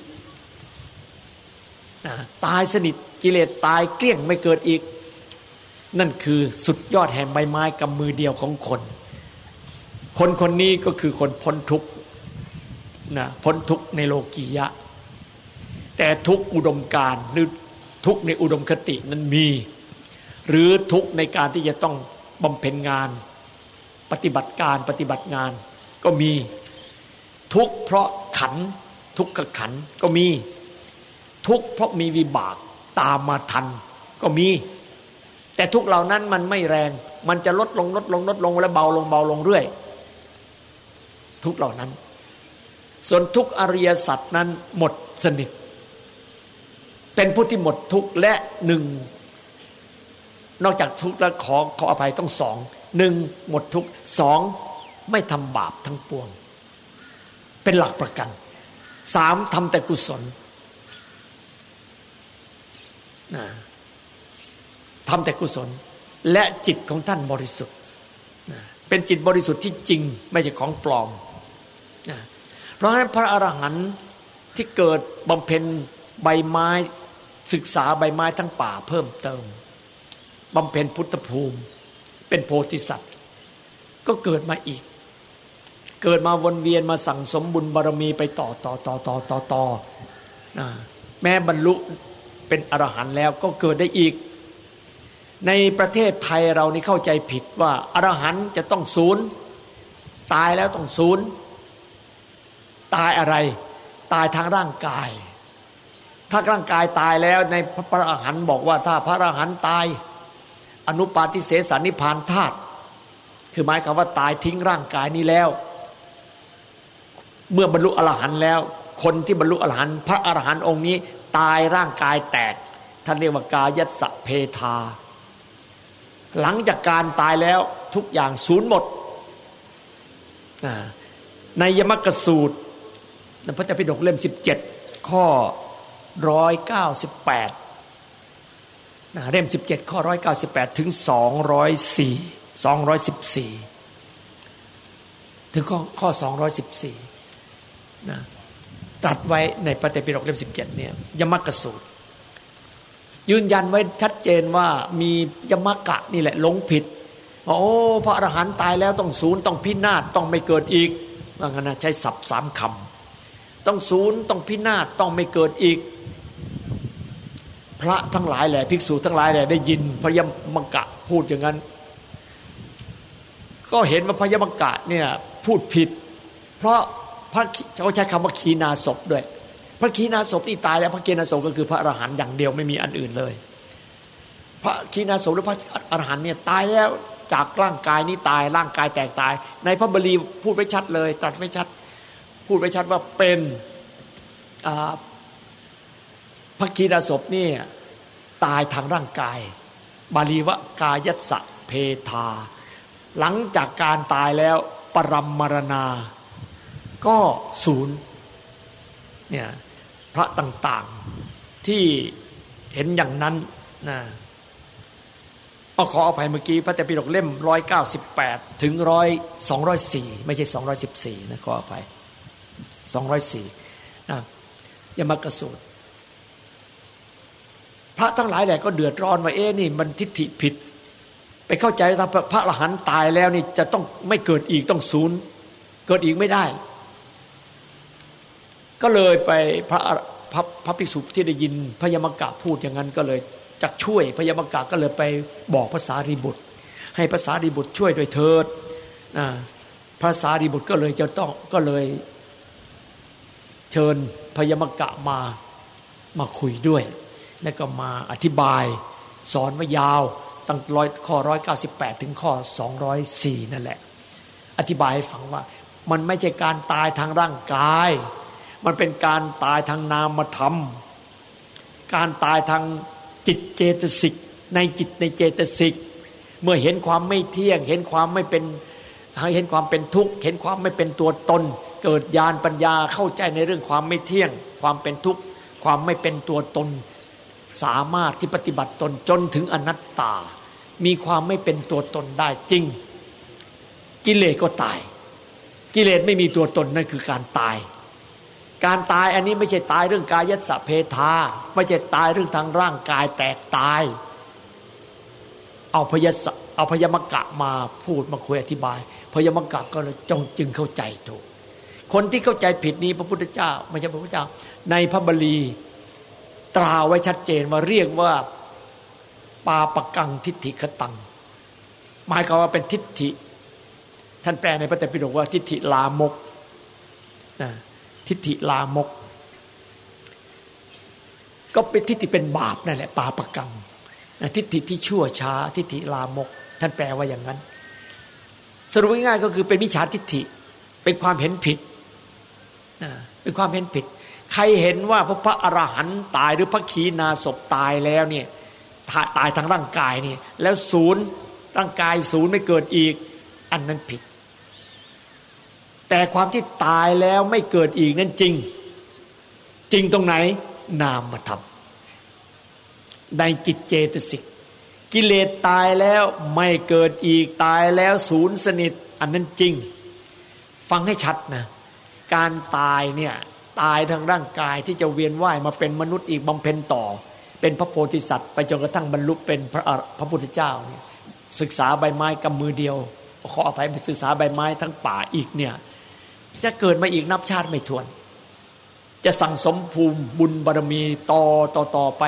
นะตายสนิทกิเลสตายเกลี้ยงไม่เกิดอีกนั่นคือสุดยอดแห่งใบไม้กำมือเดียวของคนคนคนนี้ก็คือคนพ้นทุกข์นะพ้นทุกข์ในโลกียะแต่ทุกข์อุดมการณ์หรือทุกข์ในอุดมคตินั้นมีหรือทุกข์ในการที่จะต้องบำเพ็ญงานปฏิบัติการปฏิบัติงานก็มีทุกข์เพราะขันธ์ทุกขขันธ์ก็มีทุกข์เพราะมีวิบากตามมาทันก็มีแต่ทุกข์เหล่านั้นมันไม่แรงมันจะลดลงลดลงลดลงแล้วเบาลงเบาลงเรื่อยทุกข์เหล่านั้นส่วนทุกข์อริยสัจนั้นหมดสนิทเป็นผู้ที่หมดทุกข์และหนึ่งนอกจากทุกข์แล้วขอขออภัยต้องสองหนึ่งหมดทุกข์สองไม่ทำบาปทั้งปวงเป็นหลักประกันสามทำแต่กุศลทำแต่กุศลและจิตของท่านบริสุทธิ์เป็นจิตบริสุทธิ์ที่จริงไม่ใช่ของปลอมเพราะฉะนั้นพระอรหันต์ที่เกิดบำเพ็ญใบไม้ศึกษาใบไม้ทั้งป่าเพิ่มเติมบำเพ็ญพุทธภูมิเป็นโพธิสัตว์ก็เกิดมาอีกเกิดมาวนเวียนมาสั่งสมบุญบารมีไปต่อต่อต่อต่อต่อต่อแม้บรรลุเป็นอรหันต์แล้วก็เกิดได้อีกในประเทศไทยเรานี่เข้าใจผิดว่าอรหันต์จะต้องศูนย์ตายแล้วต้องศูนย์ตายอะไรตายทางร่างกายถ้าร่างกายตายแล้วในพระอรหันต์บอกว่าถ้าพระอรหันต์ตายอนุปาทิเสสนิพพานธาตุคือหมายความว่าตายทิ้งร่างกายนี้แล้วเมื่อบรรลุอรหันต์แล้วคนที่บรรลุอรหันต์พระอรหันต์องค์นี้ตายร่างกายแตกท่านเรียกว่ากายัสสะเพทาหลังจากการตายแล้วทุกอย่างสูญหมดในยมกสูตรในพระไตรปิฎกเล่มสิบเจ็ดข้อหนึ่งร้อยเก้าสิบแปดนะเล่มสิบเจ็ดข้อหนึ่งร้อยเก้าสิบแปดถึงสองร้อยสี่ สองร้อยสิบสี่ถึงข้อข้อสองร้อยสิบสี่นะตรัสไว้ในพระไตรปิฎกเล่มสิบเจ็ดเนี่ยยมกสูตรยืนยันไว้ชัดเจนว่ามียมกะนี่แหละหลงผิดโอ้พระอรหันต์ตายแล้วต้องศูนย์ต้องพินาศต้องไม่เกิดอีกว่างั้นนะใช้ศัพท์สามคำต้องศูนย์ต้องพินาศต้องไม่เกิดอีกพระทั้งหลายแหละภิกษุทั้งหลายแหละได้ยินพระยมกะพูดอย่างนั้นก็เห็นว่าพระยมกะเนี่ยพูดผิดเพราะพระเขาใช้คำว่าขีณาสพด้วยพระขีณาสพนี่ตายแล้วพระขีณาสพก็คือพระอรหันต์อย่างเดียวไม่มีอันอื่นเลยพระขีณาสพหรือพระอรหันต์เนี่ยตายแล้วจากร่างกายนี้ตายร่างกายแตกตายในพระบาลีพูดไว้ชัดเลยตรัสไว้ชัดพูดไว้ชัดว่าเป็นพระขีณาสพนี่ตายทางร่างกายบาลีว่ากายัสสะเพทาหลังจากการตายแล้วปรัมมรณาก็ศูนย์เนี่ยพระต่างๆที่เห็นอย่างนั้นนะขออภัยเมื่อกี้พระไตรปิฎกเล่มหนึ่งร้อยเก้าสิบแปดถึงสองร้อยสี่ไม่ใช่สองร้อยสิบสี่นะขออภัยสองร้อยสี่นะยมกสูตรพระทั้งหลายแหละก็เดือดร้อนว่าเอ๊ะนี่มันทิฏฐิผิดไปเข้าใจว่าพระอรหันต์ตายแล้วนี่จะต้องไม่เกิดอีกต้องศูนย์เกิดอีกไม่ได้ก็เลยไปพระพระพระภิกษุที่ได้ยินพระยมกะพูดอย่างนั้นก็เลยจักช่วยพระยมกะก็เลยไปบอกพระสารีบุตรให้พระสารีบุตรช่วยด้วยเถิดนะพระสารีบุตรก็เลยจะต้องก็เลยเชิญพระยมกะมามาคุยด้วยแล้วก็มาอธิบายสอนว่ายาวตั้งร้อยข้อหนึ่งร้อยเก้าสิบแปดถึงข้อสองร้อยสี่นั่นแหละอธิบายให้ฟังว่ามันไม่ใช่การตายทางร่างกายมันเป็นการตายทางนามธรรมการตายทางจิตเจตสิกในจิตในเจตสิกเมื่อเห็นความไม่เที่ยงเห็นความไม่เป็นเห็นความเป็นทุกข์เห็นความไม่เป็นตัวตนเกิดญาณปัญญาเข้าใจในเรื่องความไม่เที่ยงความเป็นทุกข์ความไม่เป็นตัวตนสามารถที่ปฏิบัติตนจนถึงอนัตตามีความไม่เป็นตัวตนได้จริงกิเลสก็ตายกิเลสไม่มีตัวตนนั่นคือการตายการตายอันนี้ไม่ใช่ตายเรื่องกายัสสะเพทาไม่ใช่ตายเรื่องทางร่างกายแตกตายเอาพยสเอาพยมกะมาพูดมาคุยอธิบายพยมกะก็เลยจงจึงเข้าใจถูกคนที่เข้าใจผิดนี้พระพุทธเจ้าไม่ใช่พระพุทธเจ้าในพระบาลีตราไว้ชัดเจนว่าเรียกว่าปาปกังทิฏฐิคตังหมายความว่าเป็นทิฏฐิท่านแปลในพระไตรปิฎกว่าทิฏฐิลามกนะทิฏฐิลามกก็เป็นทิฏฐิเป็นบาปนั่นแหละปาปกังนะทิฏฐิที่ชั่วช้าทิฏฐิลามกท่านแปลว่าอย่างนั้นสรุปง่ายๆก็คือเป็นมิจฉาทิฏฐิเป็นความเห็นผิดนะเป็นความเห็นผิดใครเห็นว่าพระพระอรหันต์ตายหรือพระขีณาสพตายแล้วเนี่ยตายทางร่างกายนี่แล้วศูนย์ร่างกายศูนย์ไม่เกิดอีกอันนั้นผิดแต่ความที่ตายแล้วไม่เกิดอีกนั้นจริงจริงตรงไหนนามธรรมในจิตเจตสิกกิเลสตายแล้วไม่เกิดอีกตายแล้วศูนย์สนิทอันนั้นจริงฟังให้ชัดนะการตายเนี่ยตายทางร่างกายที่จะเวียนว่ายมาเป็นมนุษย์อีกบำเพ็ญต่อเป็นพระโพธิสัตว์ไปจนกระทั่งบรรลุเป็นพระพระพุทธเจ้าเนี่ยศึกษาใบไม้กำมือเดียวขออภัยไปศึกษาใบไม้ทั้งป่าอีกเนี่ยจะเกิดมาอีกนับชาติไม่ถ้วนจะสั่งสมภูมิบุญบารมีต่อต่อต่อไป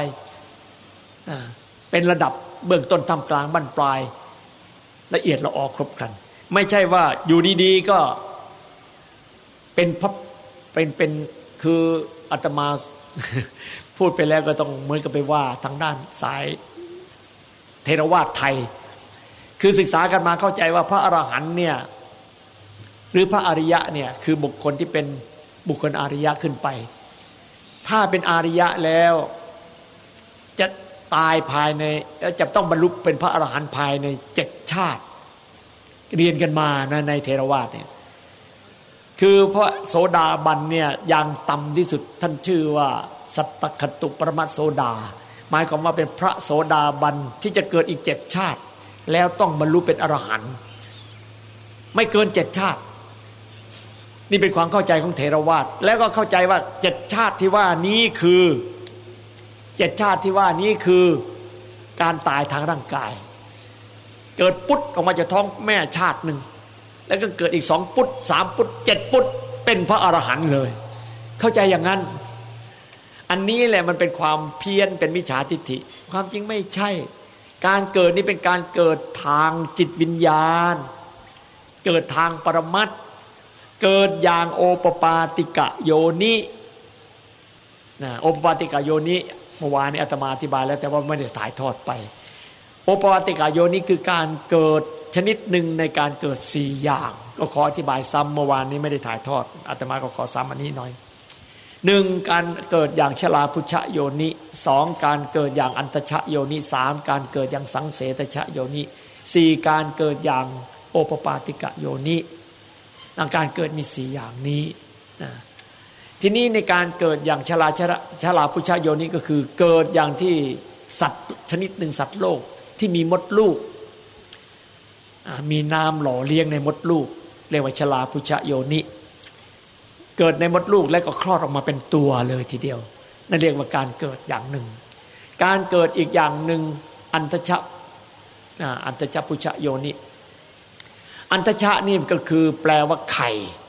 เป็นระดับเบื้องต้นท่ามกลางบั้นปลายละเอียดละออครบครันไม่ใช่ว่าอยู่ดีๆก็เป็นพระเป็นเป็นคืออาตมาพูดไปแล้วก็ต้องเหมือนกับไปว่าทางด้านสายเทรวาทไทยคือศึกษากันมาเข้าใจว่าพระอรหันต์เนี่ยหรือพระอริยะเนี่ยคือบุคคลที่เป็นบุคคลอริยะขึ้นไปถ้าเป็นอริยะแล้วจะตายภายในจะต้องบรรลุเป็นพระอรหันต์ภายในเจ็ดชาติเรียนกันมานะในเทรวาทเนี่ยคือพระโสดาบันเนี่ยอย่างต่ำที่สุดท่านชื่อว่าสัตตคตุปรมัตถโสดาหมายความว่าเป็นพระโสดาบันที่จะเกิดอีกเจ็ดชาติแล้วต้องบรรลุเป็นอรหันต์ไม่เกินเจ็ดชาตินี่เป็นความเข้าใจของเถรวาทแล้วก็เข้าใจว่าเจ็ดชาติที่ว่านี้คือเจ็ดชาติที่ว่านี้คือการตายทางร่างกายเกิดปุ๊ดออกมาจากท้องแม่ชาติหนึ่งแล้วก็เกิดอีกสองปุ๊ดสามปุ๊ดเจ็ดปุ๊ดเป็นพระอรหันต์เลยเข้าใจอย่างนั้นอันนี้แหละมันเป็นความเพี้ยนเป็นมิจฉาทิฏฐิความจริงไม่ใช่การเกิดนี้เป็นการเกิดทางจิตวิญญาณเกิดทางปรมัตถ์เกิดอย่างโอปปาติกะโยนินะโอปปาติกะโยนิเมื่อวานนี้อาตมาอธิบายแล้วแต่ว่าไม่ได้ถ่ายทอดไปโอปปาติกะโยนิคือการเกิดชนิดหนึ่งในการเกิดสี่อย่างก็ขออธิบายซ้ำเมื่อวานนี้ไม่ได้ถ่ายทอดอาตมาก็ขอซ้ำอันนี้หน่อยหนึ่งการเกิดอย่างชลาพุชโยนิสองการเกิดอย่างอันตชโยนิสามการเกิดอย่างสังเสตชโยนิสี่การเกิดอย่างโอปปาติกะโยนิการเกิดมีสี่อย่างนี้นะทีนี้ในการเกิดอย่างชลาชลาพุชโยนิก็คือเกิดอย่างที่สัตว์ชนิดหนึ่งสัตว์โลกที่มีมดลูกมีน้ำหล่อเลี้ยงในมดลูกเรียกว่าชลาพุชโยนิเกิดในมดลูกแล้วก็คลอดออกมาเป็นตัวเลยทีเดียวนั่นเรียกว่าการเกิดอย่างหนึ่งการเกิดอีกอย่างหนึ่งอันตชะอันตชพุชโยนิอันตชะนี่ก็คือแปลว่าไข่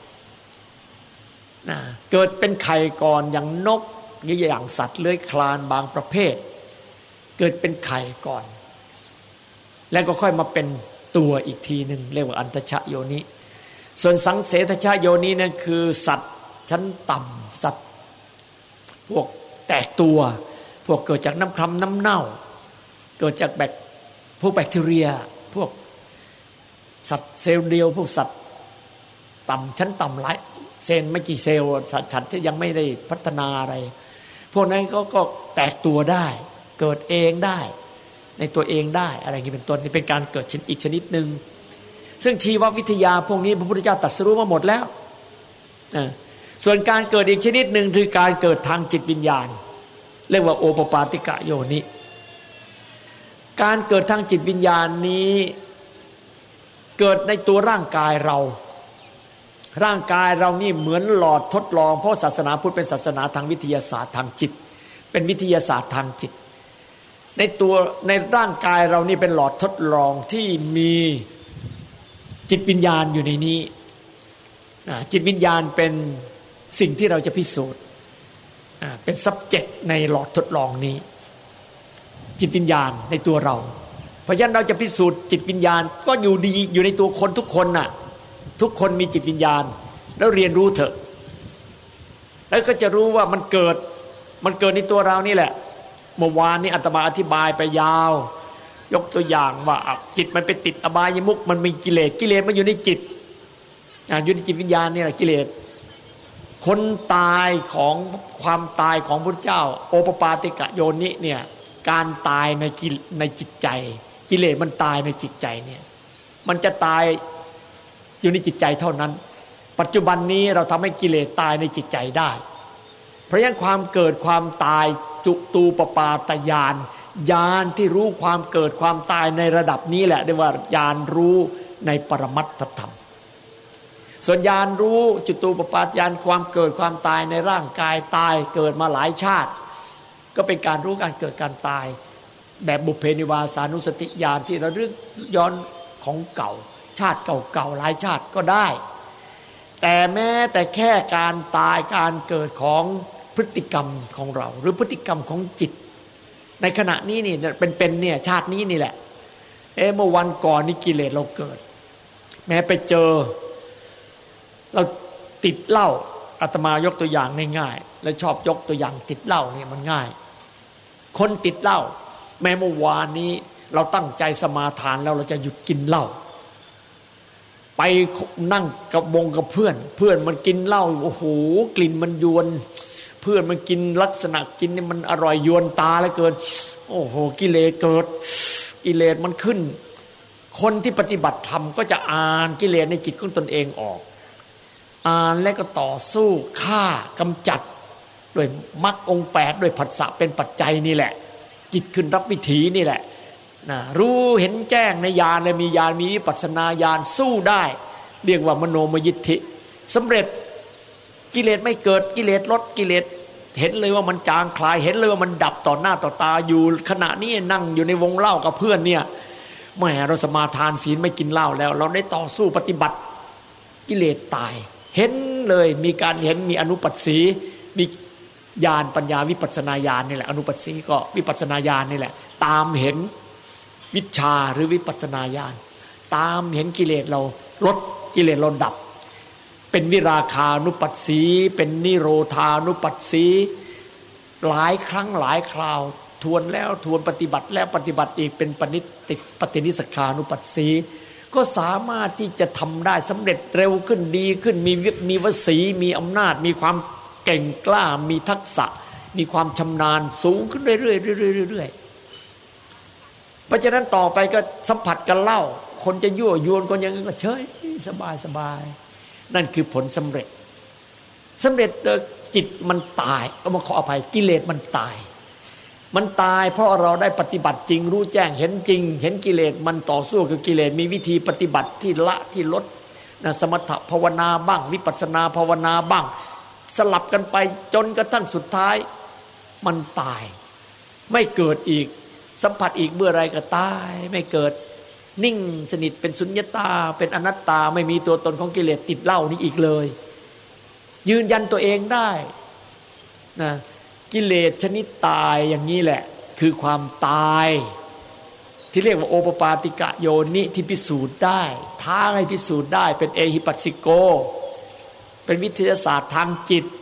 นะเกิดเป็นไข่ก่อนอย่างนกหรืออย่างสัตว์เลื้อยคลานบางประเภทเกิดเป็นไข่ก่อนแล้วก็ค่อยมาเป็นตัวอีกทีหนึ่งเรียกว่าอันตชะโยนิส่วนสังเสทชโยนินั่นคือสัตว์ชั้นต่ำสัตว์พวกแตกตัวพวกเกิดจากน้ำคร่ำน้ำเน่าเกิดจากแบคพวกแบคทีเรียพวกสัตว์เซลล์เดียวพวกสัตว์ต่ำชั้นต่ำหลายเซลล์ไม่กี่เซลล์สัตว์ฉันที่ยังไม่ได้พัฒนาอะไรพวกนั้นก็ก็แตกตัวได้เกิดเองได้ในตัวเองได้อะไรอย่างนี้เป็นต้นนี่เป็นการเกิดอีกชนิดหนึ่งซึ่งชีววิทยาพวกนี้พระพุทธเจ้าตรัสรู้มาหมดแล้วส่วนการเกิดอีกชนิดหนึ่งคือการเกิดทางจิตวิญญาณเรียกว่าโอปปาติกะโยนิการเกิดทางจิตวิญญาณนี้เกิดในตัวร่างกายเราร่างกายเรานี่เหมือนหลอดทดลองเพราะศาสนาพุทธเป็นศาสนาทางวิทยาศาสตร์ทางจิตเป็นวิทยาศาสตร์ทางจิตในตัวในร่างกายเรานี่เป็นหลอดทดลองที่มีจิตวิญญาณอยู่ในนี้จิตวิญญาณเป็นสิ่งที่เราจะพิสูจน์เป็น subject ในหลอดทดลองนี้จิตวิญญาณในตัวเราเพราะฉะนั้นเราจะพิสูจน์จิตวิญญาณก็อยู่ดีอยู่ในตัวคนทุกคนน่ะทุกคนมีจิตวิญญาณแล้วเรียนรู้เถอะแล้วก็จะรู้ว่ามันเกิดมันเกิดในตัวเรานี่แหละเมื่อวานนี้อาตมาอธิบายไปยาวยกตัวอย่างว่าจิตมันไปติดอบายมุขมันมีกิเลสกิเลสมันอยู่ในจิตอยู่ในจิตวิญญาณนี่แหละกิเลสคนตายของความตายของพระเจ้าโอปปาติกะโยนิเนี่ยการตายในกิในจิตใจกิเลสมันตายในจิตใจเนี่ยมันจะตายอยู่ในจิตใจเท่านั้นปัจจุบันนี้เราทำให้กิเลสตายในจิตใจได้เพราะฉะนั้นความเกิดความตายจุตูปปาตญาณญาณที่รู้ความเกิดความตายในระดับนี้แหละเรียกว่าญาณรู้ในปรมัตถธรรมส่วนญาณรู้จุตูปปาตญาณความเกิดความตายในร่างกายตายเกิดมาหลายชาติก็เป็นการรู้การเกิดการตายแบบบุพเพนิวาสานุสติญาณที่ระลึกย้อนของเก่าชาติเก่าๆหลายชาติก็ได้แต่แม้แต่แค่การตายการเกิดของพฤติกรรมของเราหรือพฤติกรรมของจิตในขณะนี้นี่เป็นๆเนี่ยชาตินี้นี่แหละเอ๊ะเมื่อวันก่อนนี่กิเลสเราเกิดแม้ไปเจอเราติดเหล้าอาตมายกตัวอย่างง่ายๆและชอบยกตัวอย่างติดเหล้านี่มันง่ายคนติดเหล้าแม้เมื่อวานนี้เราตั้งใจสมาทานแล้วเราจะหยุดกินเหล้าไปนั่งกับวงกับเพื่อนเพื่อนมันกินเหล้าโอ้โหกลิ่นมันยวนเพื่อนมันกินลักษณะกินนี่มันอร่อยยวนตาเหลือเกินโอ้โหกิเลสเกิดกิเลสมันขึ้นคนที่ปฏิบัติธรรมก็จะอ่านกิเลสในจิตของตนเองออกอ่านและก็ต่อสู้ฆ่ากำจัดด้วยมรรคองค์แปดด้วยผัสสะเป็นปัจจัยนี่แหละจิตขึ้นรับวิถีนี่แหละนะรู้เห็นแจ้งในญาณและมีญาณมีวิปัสสนาญาณสู้ได้เรียกว่ามโนมยิทธิสำเร็จกิเลสไม่เกิดกิเลสลดกิเลสเห็นเลยว่ามันจางคลายเห็นเลยว่ามันดับต่อหน้าต่อตาอยู่ขณะนี้นั่งอยู่ในวงเล่ากับเพื่อนเนี่ยแหมเราสมาทานศีลไม่กินเหล้าแล้วเราได้ต่อสู้ปฏิบัติกิเลสตายเห็นเลยมีการเห็นมีอนุปัสสีมีญาณปัญญาวิปัสสนาญาณนี่แหละอนุปัสสีก็วิปัสสนาญาณนี่แหละตามเห็นวิชาหรือวิปัสสนาญาณตามเห็นกิเลสเราลดกิเลสเราดับเป็นวิราคานุปัสสีเป็นนิโรธานุปัสสีหลายครั้งหลายคราวทวนแล้วทวนปฏิบัติแล้วปฏิบัติอีกเป็นปณิติปฏินิสคานุปัสสีก็สามารถที่จะทำได้สำเร็จเร็วขึ้นดีขึ้นมีมีวสีมีอำนาจมีความเก่งกล้ามีทักษะมีความชำนาญสูงขึ้นเรื่อยๆเรื่อยๆเพราะฉะนั้นต่อไปก็สัมผัสกันเล่าคนจะยั่วยวนคนยังก็เฉยสบายสบายนั่นคือผลสำเร็จสำเร็จจิตมันตายเอามาขออภัยกิเลสมันตายมันตายเพราะเราได้ปฏิบัติจริงรู้แจ้งเห็นจริงเห็นกิเลสมันต่อสู้กับกิเลสมีวิธีปฏิบัติที่ละที่ลดนะสมถภาวนาบ้างวิปัสสนาภาวนาบ้างสลับกันไปจนกระทั่งสุดท้ายมันตายไม่เกิดอีกสัมผัสอีกเมื่อไรก็ตายไม่เกิดนิ่งสนิทเป็นสุญญตาเป็นอนัตตาไม่มีตัวตนของกิเลสติดเหล้านี้อีกเลยยืนยันตัวเองได้นะกิเลสชนิดตายอย่างนี้แหละคือความตายที่เรียกว่าโอปปาติกะโยนิที่พิสูจน์ได้ท้าให้พิสูจน์ได้เป็นเอหิปัสสิโกเป็นวิทยาศาสตร์ทางจิต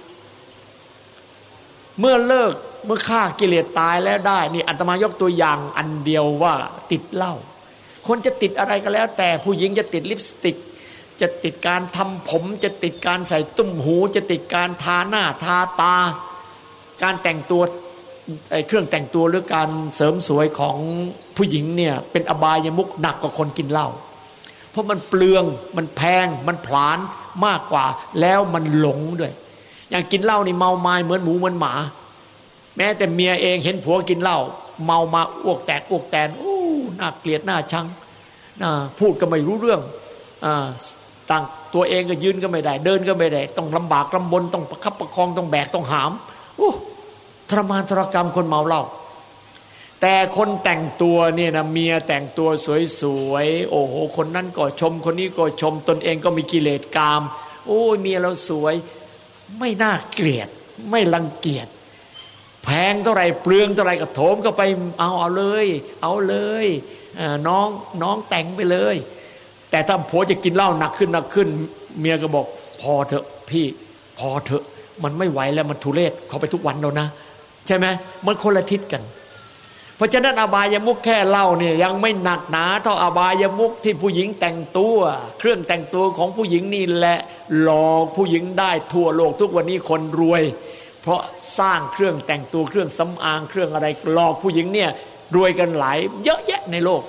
เมื่อเลิกเมื่อฆ่ากิเลสตายแล้วได้นี่อาตมายกตัวอย่างอันเดียวว่าติดเหล้าคนจะติดอะไรก็แล้วแต่ผู้หญิงจะติดลิปสติกจะติดการทำผมจะติดการใส่ตุ้มหูจะติดการทาหน้าทาตาการแต่งตัวไอ้เครื่องแต่งตัวหรือการเสริมสวยของผู้หญิงเนี่ยเป็นอบายมุขหนักกว่าคนกินเหล้าเพราะมันเปลืองมันแพงมันผลาญมากกว่าแล้วมันหลงด้วยอย่างกินเหล้านี่เมาไม้เหมือนหมูเหมือนหมาแม้แต่เมียเองเห็นผัวกินเหล้าเมามาอ้วกแตกอ้วกแตนโอ้น่าเกลียดน่าชังน่าพูดก็ไม่รู้เรื่องอ่าต่างตัวเองก็ยืนก็ไม่ได้เดินก็ไม่ได้ต้องลำบากลำบนต้องประคับประคองต้องแบกต้องหามโอ้ทรมานทรกรรมคนเมาเหล้าแต่คนแต่งตัวเนี่ยนะเมียแต่งตัวสวยๆโอ้โหคนนั้นก็ชมคนนี้ก็ชมตนเองก็มีกิเลสกามโอ้ยเมียเราสวยไม่น่าเกลียดไม่รังเกียจแพงเท่าไรเปลืองเท่าไรก็โถมก็ไปเอาเอาเลยเอาเลยน้องน้องแต่งไปเลยแต่ถ้าผัวจะกินเหล้าหนักขึ้นหนักขึ้นเมียก็บอกพอเถอะพี่พอเถอะมันไม่ไหวแล้วมันทุเรศเขาไปทุกวันแล้วนะใช่ไหมมันคนละทิศกันเพราะฉะนั้นอบายมุขแค่เหล้าเนี่ยยังไม่หนักหนาเท่าอบายมุขที่ผู้หญิงแต่งตัวเครื่องแต่งตัวของผู้หญิงนี่แหละหลอกผู้หญิงได้ทั่วโลกทุกวันนี้คนรวยเพราะสร้างเครื่องแต่งตัวเครื่องสำอางเครื่องอะไรหลอกผู้หญิงเนี่ยรวยกันหลายเยอะแยะในโลก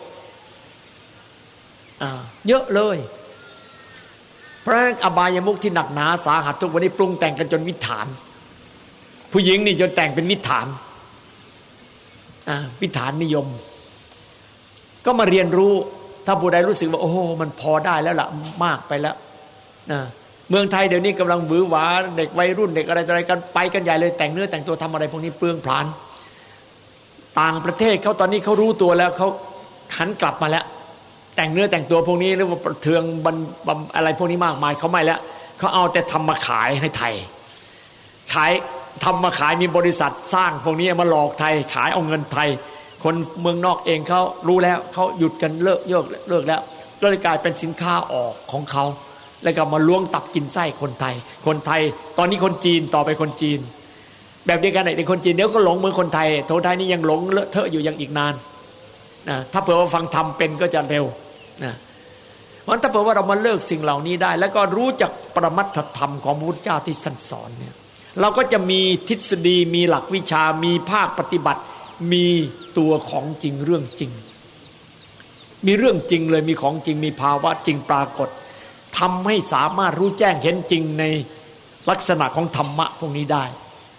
อ่าเยอะเลยเพราะอบายมุขที่หนักหนาสาหัสทุกวันนี้ปรุงแต่งกันจนวิถานผู้หญิงนี่จนแต่งเป็นวิถานอ่าวิถานนิยมก็มาเรียนรู้ถ้าผู้ใดรู้สึกว่าโอ้โหมันพอได้แล้วล่ะมากไปแล้วนะเมืองไทยเดี๋ยวนี้กำลังบื้อหวาเด็กวัยรุ่นเด็กอะไรอะไรกันไปกันใหญ่เลยแต่งเนื้อแต่งตัวทำอะไรพวกนี้เปลืองพลานต่างประเทศเขาตอนนี้เขารู้ตัวแล้วเขาหันกลับมาแล้วแต่งเนื้อแต่งตัวพวกนี้หรือว่าประเทืองบันอะไรพวกนี้มากมายเขาไม่แล้วเขาเอาแต่ทำมาขายให้ไทยขายทำมาขายมีบริษัทสร้างพวกนี้มาหลอกไทยขายเอาเงินไทยคนเมืองนอกเองเขารู้แล้วเขาหยุดกันเลิกเลิกเลิกแล้วก็เลยกลายเป็นสินค้าออกของเขาแล้วก็มาล้วงตับกินไส้คนไทยคนไทยตอนนี้คนจีนต่อไปคนจีนแบบเดียวกันไอ้คนจีนเดี๋ยวก็หลงเหมือนคนไทยโทไทยนี่ยังหลงเลอะเทอะอยู่ยังอีกนานนะถ้าเผื่อว่าฟังธรรมเป็นก็จะเร็วนะเพราะถ้าเผื่อว่าเรามาเลิกสิ่งเหล่านี้ได้แล้วก็รู้จักปรมัตถธรรมของพระพุทธเจ้าที่ท่านสอนเนี่ยเราก็จะมีทฤษฎีมีหลักวิชามีภาคปฏิบัติมีตัวของจริงเรื่องจริงมีเรื่องจริงเลยมีของจริงมีภาวะจริงปรากฏทำให้สามารถรู้แจ้งเห็นจริงในลักษณะของธรรมะพวกนี้ได้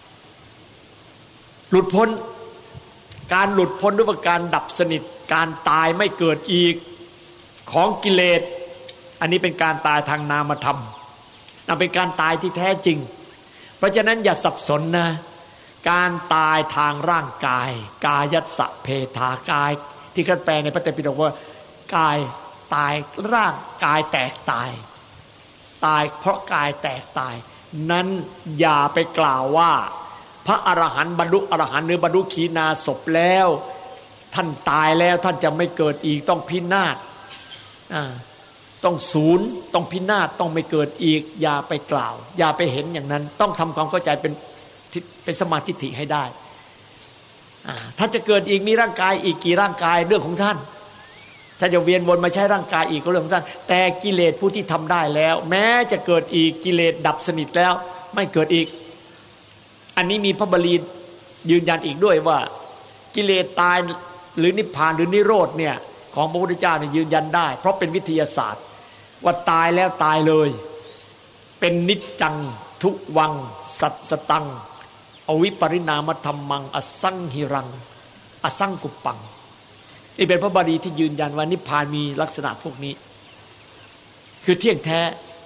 หลุดพ้นการหลุดพ้นด้วยการดับสนิทการตายไม่เกิดอีกของกิเลสอันนี้เป็นการตายทางนามธรรมนั่นเป็นการตายที่แท้จริงเพราะฉะนั้นอย่าสับสนนะการตายทางร่างกายกายัสสะเพทากายที่เขาแปลในพระไตรปิฎกว่ากายตายร่างกายแตกตายตายเพราะกายแตกตายนั้นอย่าไปกล่าวว่าพระอรหันต์บรรลุอรหันต์หรือบรรลุขีณาสพแล้วท่านตายแล้วท่านจะไม่เกิดอีกต้องพินาศต้องศูนย์ต้องพินาศต้องไม่เกิดอีกอย่าไปกล่าวอย่าไปเห็นอย่างนั้นต้องทำความเข้าใจเป็นเป็นสมาธิฐิให้ได้ท่านจะเกิดอีกมีร่างกายอีกกี่ร่างกายเรื่องของท่านท่านจะเวียนวนมาใช้ร่างกายอีกก็เรื่องของท่านแต่กิเลสผู้ที่ทำได้แล้วแม้จะเกิดอีกกิเลสดับสนิทแล้วไม่เกิดอีกอันนี้มีพระบาลียืนยันอีกด้วยว่ากิเลสตายหรือนิพพานหรือนิโรธเนี่ยของพระพุทธเจ้าเนี่ยยืนยันได้เพราะเป็นวิทยาศาสตร์ว่าตายแล้วตายเลยเป็นนิจจังทุวังสัตสตังอวิปริณามธรรมังอสังหิรังอสังกุปปังนี่เป็นพระบาลีที่ยืนยันว่านิพพานมีลักษณะพวกนี้คือเที่ยงแท้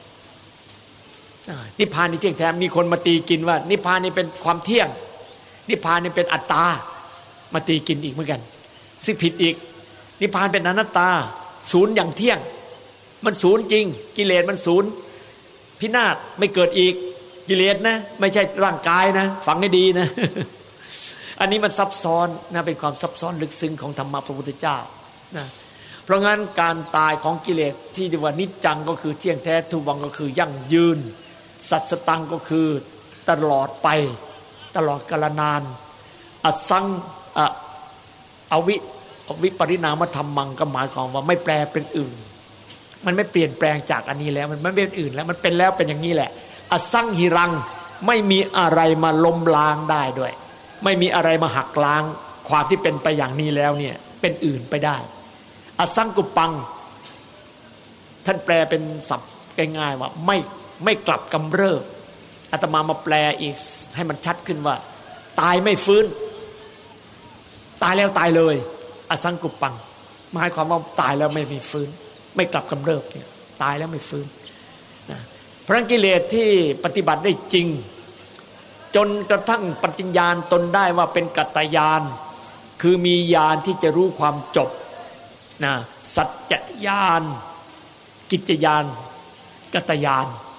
นิพพานนี่เที่ยงแท้มีคนมาตีกินว่านิพพานนี่เป็นความเที่ยงนิพพานนี่เป็นอัตตามาตีกินอีกเหมือนกันซึ่งผิดอีกนิพพานเป็นอนัตตาศูนย์อย่างเที่ยงมันศูนย์จริงกิเลสมันศูนย์พินาศไม่เกิดอีกกิเลสนะไม่ใช่ร่างกายนะฟังให้ดีนะ อันนี้มันซับซ้อนนะเป็นความซับซ้อนลึกซึ้งของธรรมะพระพุทธเจ้านะเพราะงั้นการตายของกิเลสที่เรียกว่านิจจังก็คือเที่ยงแท้ทุวังก็คือยั่งยืนสัตสตังก็คือตลอดไปตลอดกาลนานอสังอวิวิปริณามธรรมังก็หมายความว่าไม่แปลเป็นอื่นมันไม่เปลี่ยนแปลงจากอันนี้แล้วมันไม่เป็นอื่นแล้วมันเป็นแล้วเป็นอย่างนี้แหละอสังหิรังไม่มีอะไรมาล้มล้างได้ด้วยไม่มีอะไรมาหักล้างความที่เป็นไปอย่างนี้แล้วเนี่ยเป็นอื่นไปได้อสังกุปปังท่านแปลเป็นศัพท์ง่ายๆว่าไม่ไม่กลับกำเริบอาตมามาแปลอีกให้มันชัดขึ้นว่าตายไม่ฟื้นตายแล้วตายเลยอสังกุปปังหมายความว่าตายแล้วไม่มีฟื้นไม่กลับกำเริบเนี่ยตายแล้วไม่ฟื้นนะเพราะกิเลสที่ปฏิบัติได้จริงจนกระทั่งปฏิญญาณตนได้ว่าเป็นกัตตญาณคือมีญาณที่จะรู้ความจบนะสัจจญาณกิจญาณกัตตญาณ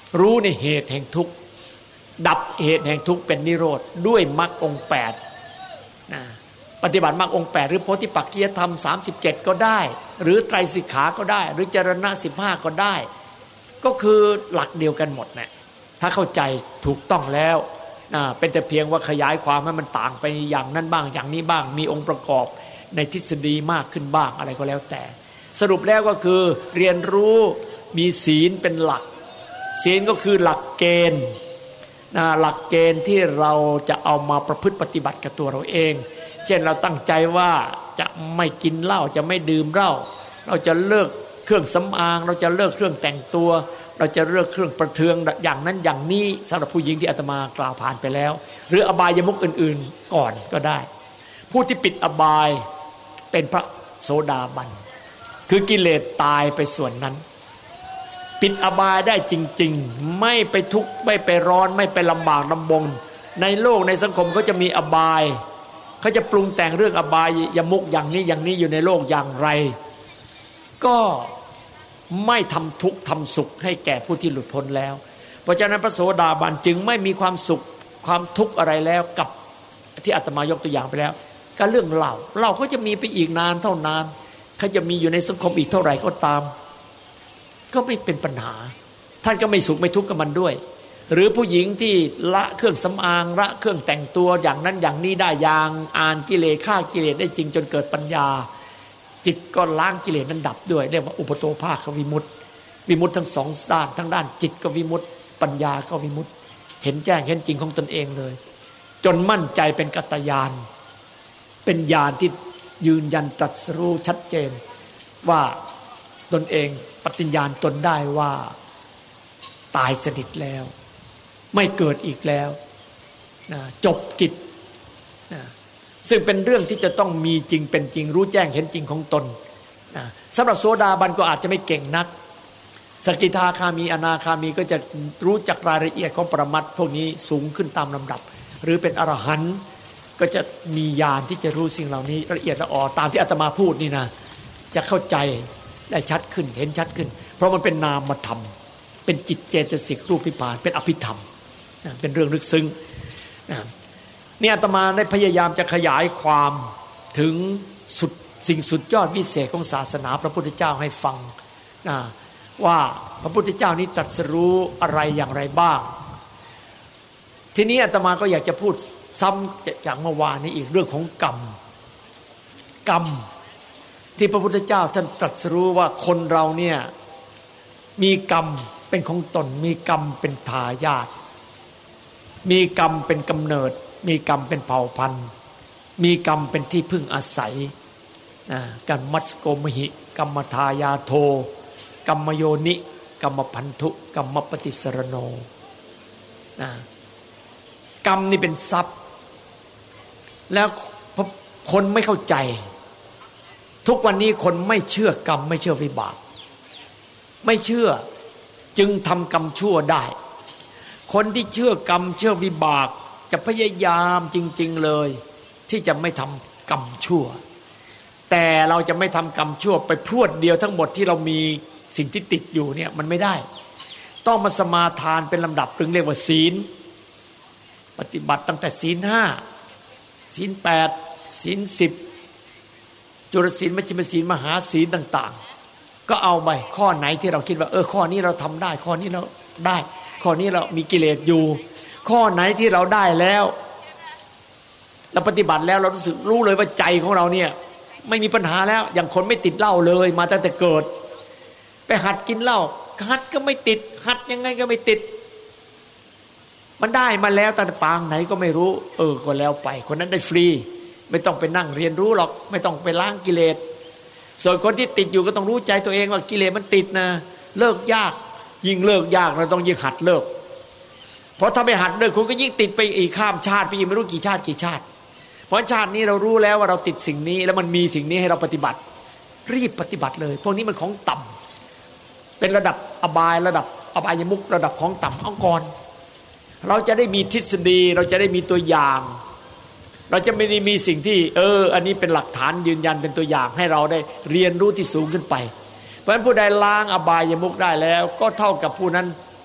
รู้ในเหตุแห่งทุกข์ดับเหตุแห่งทุกข์เป็นนิโรธด้วยมรรคองค์แปดนะปฏิบัติมรรคองค์แปดหรือโพธิปักขิยธรรมสามสิบเจ็ดก็ได้หรือไตรสิกขาก็ได้หรือจรณะสิบห้าก็ได้ก็คือหลักเดียวกันหมดนะถ้าเข้าใจถูกต้องแล้วนะเป็นแต่เพียงว่าขยายความให้มันต่างไปอย่างนั้นบ้างอย่างนี้บ้างมีองค์ประกอบในทฤษฎีมากขึ้นบ้างอะไรก็แล้วแต่สรุปแล้วก็คือเรียนรู้มีศีลเป็นหลักศีลก็คือหลักเกณฑ์นะหลักเกณฑ์ที่เราจะเอามาประพฤติปฏิบัติกับตัวเราเองเช่นเราตั้งใจว่าจะไม่กินเหล้าจะไม่ดื่มเหล้าเราจะเลิกเครื่องสำอางเราจะเลิกเครื่องแต่งตัวเราจะเลิกเครื่องประเทืองอย่างนั้นอย่างนี้สำหรับผู้หญิงที่อาตมากล่าวผ่านไปแล้วหรืออบายมุขอื่นๆก่อนก็ได้ผู้ที่ปิดอบายเป็นพระโสดาบันคือกิเลสตายไปส่วนนั้นปิดอบายได้จริงๆไม่ไปทุกข์ไม่ไปร้อนไม่ไปลำบากลำบนในโลกในสังคมเขาจะมีอบายเขาจะปรุงแต่งเรื่องอบายยมุขอย่างนี้อย่างนี้อยู่ในโลกอย่างไรก็ไม่ทำทุกข์ทำสุขให้แก่ผู้ที่หลุดพ้นแล้วเพราะฉะนั้นพระโสดาบันจึงไม่มีความสุขความทุกข์อะไรแล้วกับที่อาตมายกตัวอย่างไปแล้วก็เรื่องเหล้าเหล้าก็จะมีไปอีกนานเท่านานเขาจะมีอยู่ในสังคมอีกเท่าไหร่ก็ตามก็ไม่เป็นปัญหาท่านก็ไม่สุขไม่ทุกข์กับมันด้วยหรือผู้หญิงที่ละเครื่องสำอางละเครื่องแต่งตัวอย่างนั้นอย่างนี้ได้อย่างอ่านกิเลสฆ่ากิเลสได้จริงจนเกิดปัญญาจิตก็ล้างกิเลสนั้นดับด้วยเรียกว่าอุปโตภาควิมุตติวิมุตติทั้งสองด้านทั้งด้านจิตก็วิมุตติปัญญาก็วิมุตติเห็นแจ้งเห็นจริงของตนเองเลยจนมั่นใจเป็นกัตตญาณเป็นญาณที่ยืนยันตรัสรู้ชัดเจนว่าตนเองปฏิญญาณตนได้ว่าตายสนิทแล้วไม่เกิดอีกแล้วนะจบกิจนะซึ่งเป็นเรื่องที่จะต้องมีจริงเป็นจริงรู้แจ้งเห็นจริงของตนนะสำหรับโสดาบันก็อาจจะไม่เก่งนักสกิทาคามีอนาคามีก็จะรู้จักรายละเอียดของปรมัตถ์พวกนี้สูงขึ้นตามลำดับหรือเป็นอรหันต์ก็จะมีญาณที่จะรู้สิ่งเหล่านี้ละเอียดละออตามที่อาตมาพูดนี่นะจะเข้าใจได้ชัดขึ้นเห็นชัดขึ้นเพราะมันเป็นนามธรรมเป็นจิตเจตสิกรูปนิพพานเป็นอภิธรรมเป็นเรื่องลึกซึ้งนี่อาตมาได้พยายามจะขยายความถึงสุดสิ่งสุดยอดวิเศษของศาสนาพระพุทธเจ้าให้ฟังนะว่าพระพุทธเจ้านี้ตรัสรู้อะไรอย่างไรบ้างทีนี้อาตมาก็อยากจะพูดซ้ำจากเมื่อวานนี้อีกเรื่องของกรรมกรรมที่พระพุทธเจ้าท่านตรัสรู้ว่าคนเราเนี่ยมีกรรมเป็นของตนมีกรรมเป็นทายาทมีกรรมเป็นกำเนิดมีกรรมเป็นเผ่าพันธุ์มีกรรมเป็นที่พึ่งอาศัยนะกัมมัสโกมหิกัมมทายาโทกัมมโยนิกัมมพันธุกัมมปฏิสรโนนะกรรมนี่เป็นทรัพย์แล้วคนไม่เข้าใจทุกวันนี้คนไม่เชื่อกรรมไม่เชื่อวิบากไม่เชื่อจึงทำกรรมชั่วได้คนที่เชื่อกรรมเชื่อวิบากจะพยายามจริงๆเลยที่จะไม่ทำกรรมชั่วแต่เราจะไม่ทำกรรมชั่วไปพรวดเดียวทั้งหมดที่เรามีสิ่งที่ติดอยู่เนี่ยมันไม่ได้ต้องมาสมาทานเป็นลำดับถึงเรียกว่าศีลปฏิบัติตั้งแต่ศีลห้าศีลแปดศีลสิบจุลศีลมัชฌิมศีลมหาศีลต่างๆก็เอาไปข้อไหนที่เราคิดว่าเออข้อนี้เราทำได้ข้อนี้เราได้ข้อนี้เรามีกิเลสอยู่ข้อไหนที่เราได้แล้วเราปฏิบัติแล้วเรารู้สึกรู้เลยว่าใจของเราเนี่ยไม่มีปัญหาแล้วอย่างคนไม่ติดเหล้าเลยมาตั้งแต่เกิดไปหัดกินเหล้าหัดก็ไม่ติดหัดยังไงก็ไม่ติดมันได้มาแล้วตั้งแต่ปางไหนก็ไม่รู้เออก็แล้วไปคนนั้นได้ฟรีไม่ต้องไปนั่งเรียนรู้หรอกไม่ต้องไปล้างกิเลสส่วนคนที่ติดอยู่ก็ต้องรู้ใจตัวเองว่ากิเลสมันติดนะเลิกยากยิ่งเลิกยากเราต้องยิ่งหัดเลิกเพราะถ้าไม่หัดเลิกคุณก็ยิ่งติดไปอีกข้ามชาติไปอีกไม่รู้กี่ชาติกี่ชาติเพราะชาตินี้เรารู้แล้วว่าเราติดสิ่งนี้แล้วมันมีสิ่งนี้ให้เราปฏิบัติรีบปฏิบัติเลยพวกนี้มันของต่ำเป็นระดับอบายระดับอบายมุขระดับของต่ำเอาก่อนเราจะได้มีทฤษฎีเราจะได้มีตัวอย่างเราจะไม่ได้มีสิ่งที่เอออันนี้เป็นหลักฐานยืนยันเป็นตัวอย่างให้เราได้เรียนรู้ที่สูงขึ้นไปเพราะฉะนั้นผู้ใดล้างอบายมุขได้แล้วก็เท่ากับผู้นั้น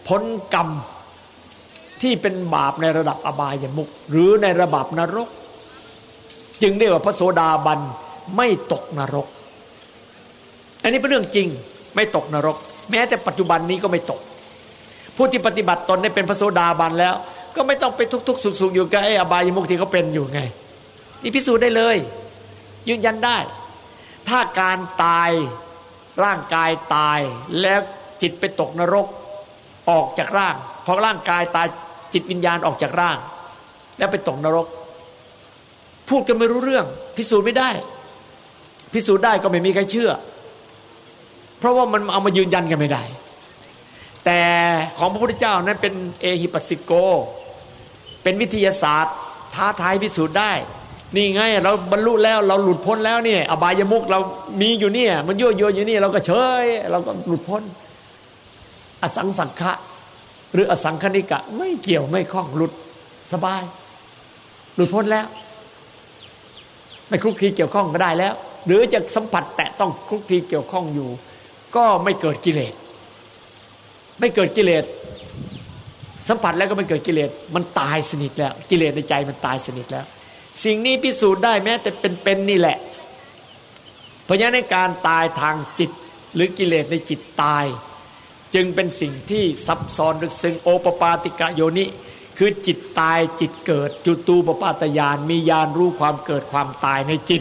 พ้นกรรมที่เป็นบาปในระดับอบายมุขหรือในระดับนรกจึงเรียกว่าพระโสดาบันไม่ตกนรกอันนี้เป็นเรื่องจริงไม่ตกนรกแม้แต่ปัจจุบันนี้ก็ไม่ตกผู้ที่ปฏิบัติตนได้เป็นพระโสดาบันแล้วก็ไม่ต้องไปทุกๆสุขๆอยู่กับไอ้อบายมุขที่เขาเป็นอยู่ไงนี่พิสูจน์ได้เลยยืนยันได้ถ้าการตายร่างกายตายแล้วจิตไปตกนรกออกจากร่างพอร่างกายตายจิตวิญญาณออกจากร่างแล้วไปตกนรกพูดกันไม่รู้เรื่องพิสูจน์ไม่ได้พิสูจน์ได้ก็ไม่มีใครเชื่อเพราะว่ามันเอามายืนยันกันไม่ได้แต่ของพระพุทธเจ้านั้นเป็นเอหิปัสสิโกเป็นวิทยาศาสตร์ท้าทายพิสูจน์ได้นี่ไงเราบรรลุแล้วเราหลุดพ้นแล้วเนี่ยอบายมุขเรามีอยู่เนี่ยมันยั่วยวนอยู่นี่เราก็เฉยเราก็หลุดพ้นอสังสังขะหรืออสังคณิกะไม่เกี่ยวไม่ข้องหลุดสบายหลุดพ้นแล้วไม่คลุกคลีเกี่ยวข้องก็ได้แล้วหรือจะสัมผัสแตะต้องคลุกคลีเกี่ยวข้องอยู่ก็ไม่เกิดกิเลสไม่เกิดกิเลสสัมผัสแล้วก็ไม่เกิดกิเลสมันตายสนิทแล้วกิเลสในใจมันตายสนิทแล้วสิ่งนี้พิสูจน์ได้แม้แต่เป็นๆนี่แหละเพราะฉะนั้นในการตายทางจิตหรือกิเลสในจิตตายจึงเป็นสิ่งที่ซับซ้อนลึกซึ้งโอปปาติกะโยนิคือจิตตายจิตเกิดจุตูปปาตญาณมีญาณรู้ความเกิดความตายในจิต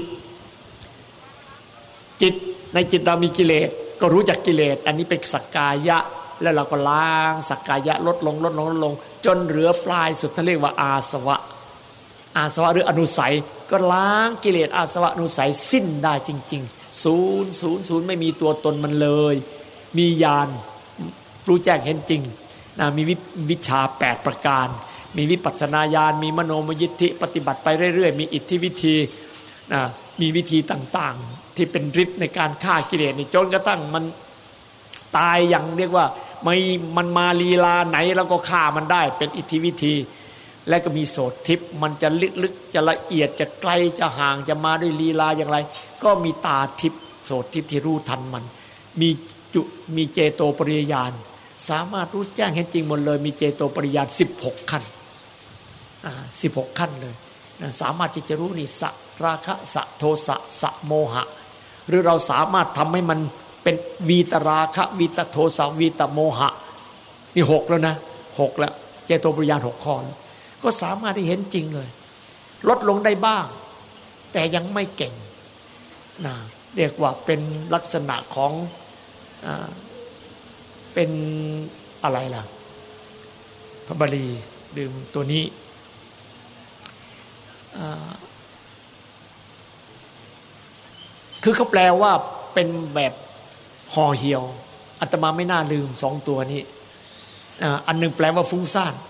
จิตในจิตเรามีกิเลสก็รู้จักกิเลสอันนี้เป็นสักกายะแล้วเราก็ล้างสักกายะลดลงลดลงลดลงจนเหลือปลายสุดที่เรียกว่าอาสวะอาสวะหรืออนุสัยก็ล้างกิเลสอาสวะอนุสัยสิ้นได้จริงๆศูนย์ศูนย์ศูนย์ไม่มีตัวตนมันเลยมีญาณรู้แจ้งเห็นจริงนะมีวิชาแปดประการมีวิปัสสนาญาณมีมโนมยิทธิปฏิบัติไปเรื่อยๆมีอิทธิวิธีนะมีวิธีต่างๆที่เป็นฤทธิ์ในการฆ่ากิเลสนี่จนกระทั่งมันตายอย่างเรียกว่าไม่มันมาลีลาไหนแล้วก็ฆ่ามันได้เป็นอิทธิวิธีและก็มีโสตทิพย์มันจะลึกๆจะละเอียดจะไกลจะห่างจะมาด้วยลีลาอย่างไรก็มีตาทิพย์โสตทิพย์ที่รู้ทันมันมีจุมีเจโตปริยญาณสามารถรู้แจ้งเห็นจริงหมดเลยมีเจโตปริยญาณสิบหกขั้นอ่าสิบหกขั้นเลยนะสามารถที่จะรู้นี่สะราคะสะโทสะสะโมหะหรือเราสามารถทำให้มันเป็นวีตราคะวีตโทสะวีตโมหะนี่หกแล้วนะหกแล้วเจโตปริยญาณหกข้อก็สามารถที่เห็นจริงเลยลดลงได้บ้างแต่ยังไม่เก่งนะเรียกว่าเป็นลักษณะของอ่าเป็นอะไรล่ะพระบาลีดื่มตัวนี้คือเขาแปลว่าเป็นแบบห่อเหี่ยวอาตมาไม่น่าลืมสองตัวนี้อันหนึ่งแปลว่าฟุ้งซ่าน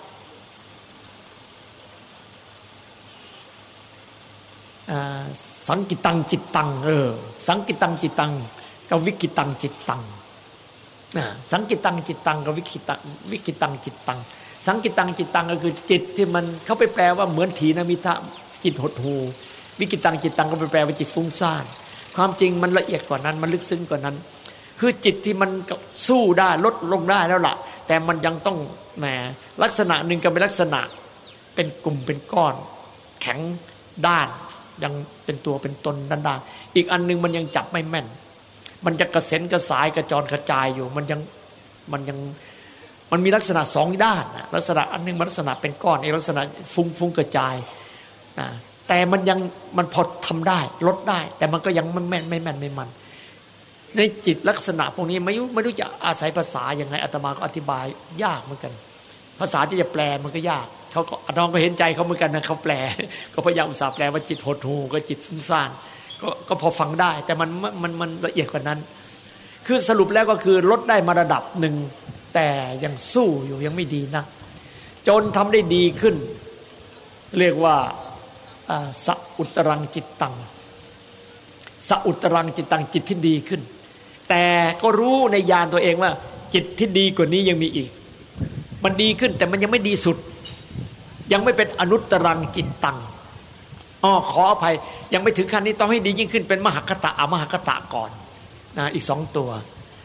สังกิตังจิตตังเออสังกิตังจิตตังกับวิกิตังจิตตังสังกิตังจิตตังกับวิกิตังวิกิตังจิตตังสังกิตังจิตตังก็คือจิตที่มันเขาไปแปลว่าเหมือนถีนมิทะจิตหดหูวิกิตังจิตตังก็ไปแปลว่าจิตฟุ้งซ่านความจริงมันละเอียดกว่านั้นมันลึกซึ้งกว่านั้นคือจิตที่มันสู้ได้ลดลงได้แล้วล่ะแต่มันยังต้องแหมลักษณะหนึ่งก็เป็นลักษณะเป็นกลุ่มเป็นก้อนแข็งด้านยังเป็นตัวเป็นตนด้านๆอีกอันนึงมันยังจับไม่แม่นมันจะกระเซ็นกระสายกระจรกระจายอยู่มันยังมันยังมันมีลักษณะสองด้านลักษณะอันนึงมันลักษณะเป็นก้อนอีกลักษณะฟุ้งฟุ้งกระจายนะแต่มันยังมันพอทำได้ลดได้แต่มันก็ยังไม่แม่นไม่แม่นไม่มันในจิตลักษณะพวกนี้ไม่รู้ไม่รู้จะอาศัยภาษายังไงอาตมาก็อธิบายยากเหมือนกันภาษาที่จะแปลมันก็ยากเขาก็อาตมาก็เห็นใจเขาเหมือนกันนะเขาแปลก็พยายามอุตส่าห์แปลว่าจิตหดหู่ก็จิตฟุ้งซ่านก็ก็พอฟังได้แต่มันมันมันละเอียดกว่านั้นคือสรุปแล้วก็คือลดได้มาระดับหนึ่งแต่ยังสู้อยู่ยังไม่ดีนักจนทำได้ดีขึ้นเรียกว่าสัอุตรังจิตตังสัอุตรังจิตตังจิตที่ดีขึ้นแต่ก็รู้ในญาณตัวเองว่าจิตที่ดีกว่านี้ยังมีอีกมันดีขึ้นแต่มันยังไม่ดีสุดยังไม่เป็นอนุตตรังจิตตังอ๋อขออภัยยังไม่ถึงขั้นนี้ต้องให้ดียิ่งขึ้นเป็นมหคตะอมหคตะก่อนนะอีกสองตัว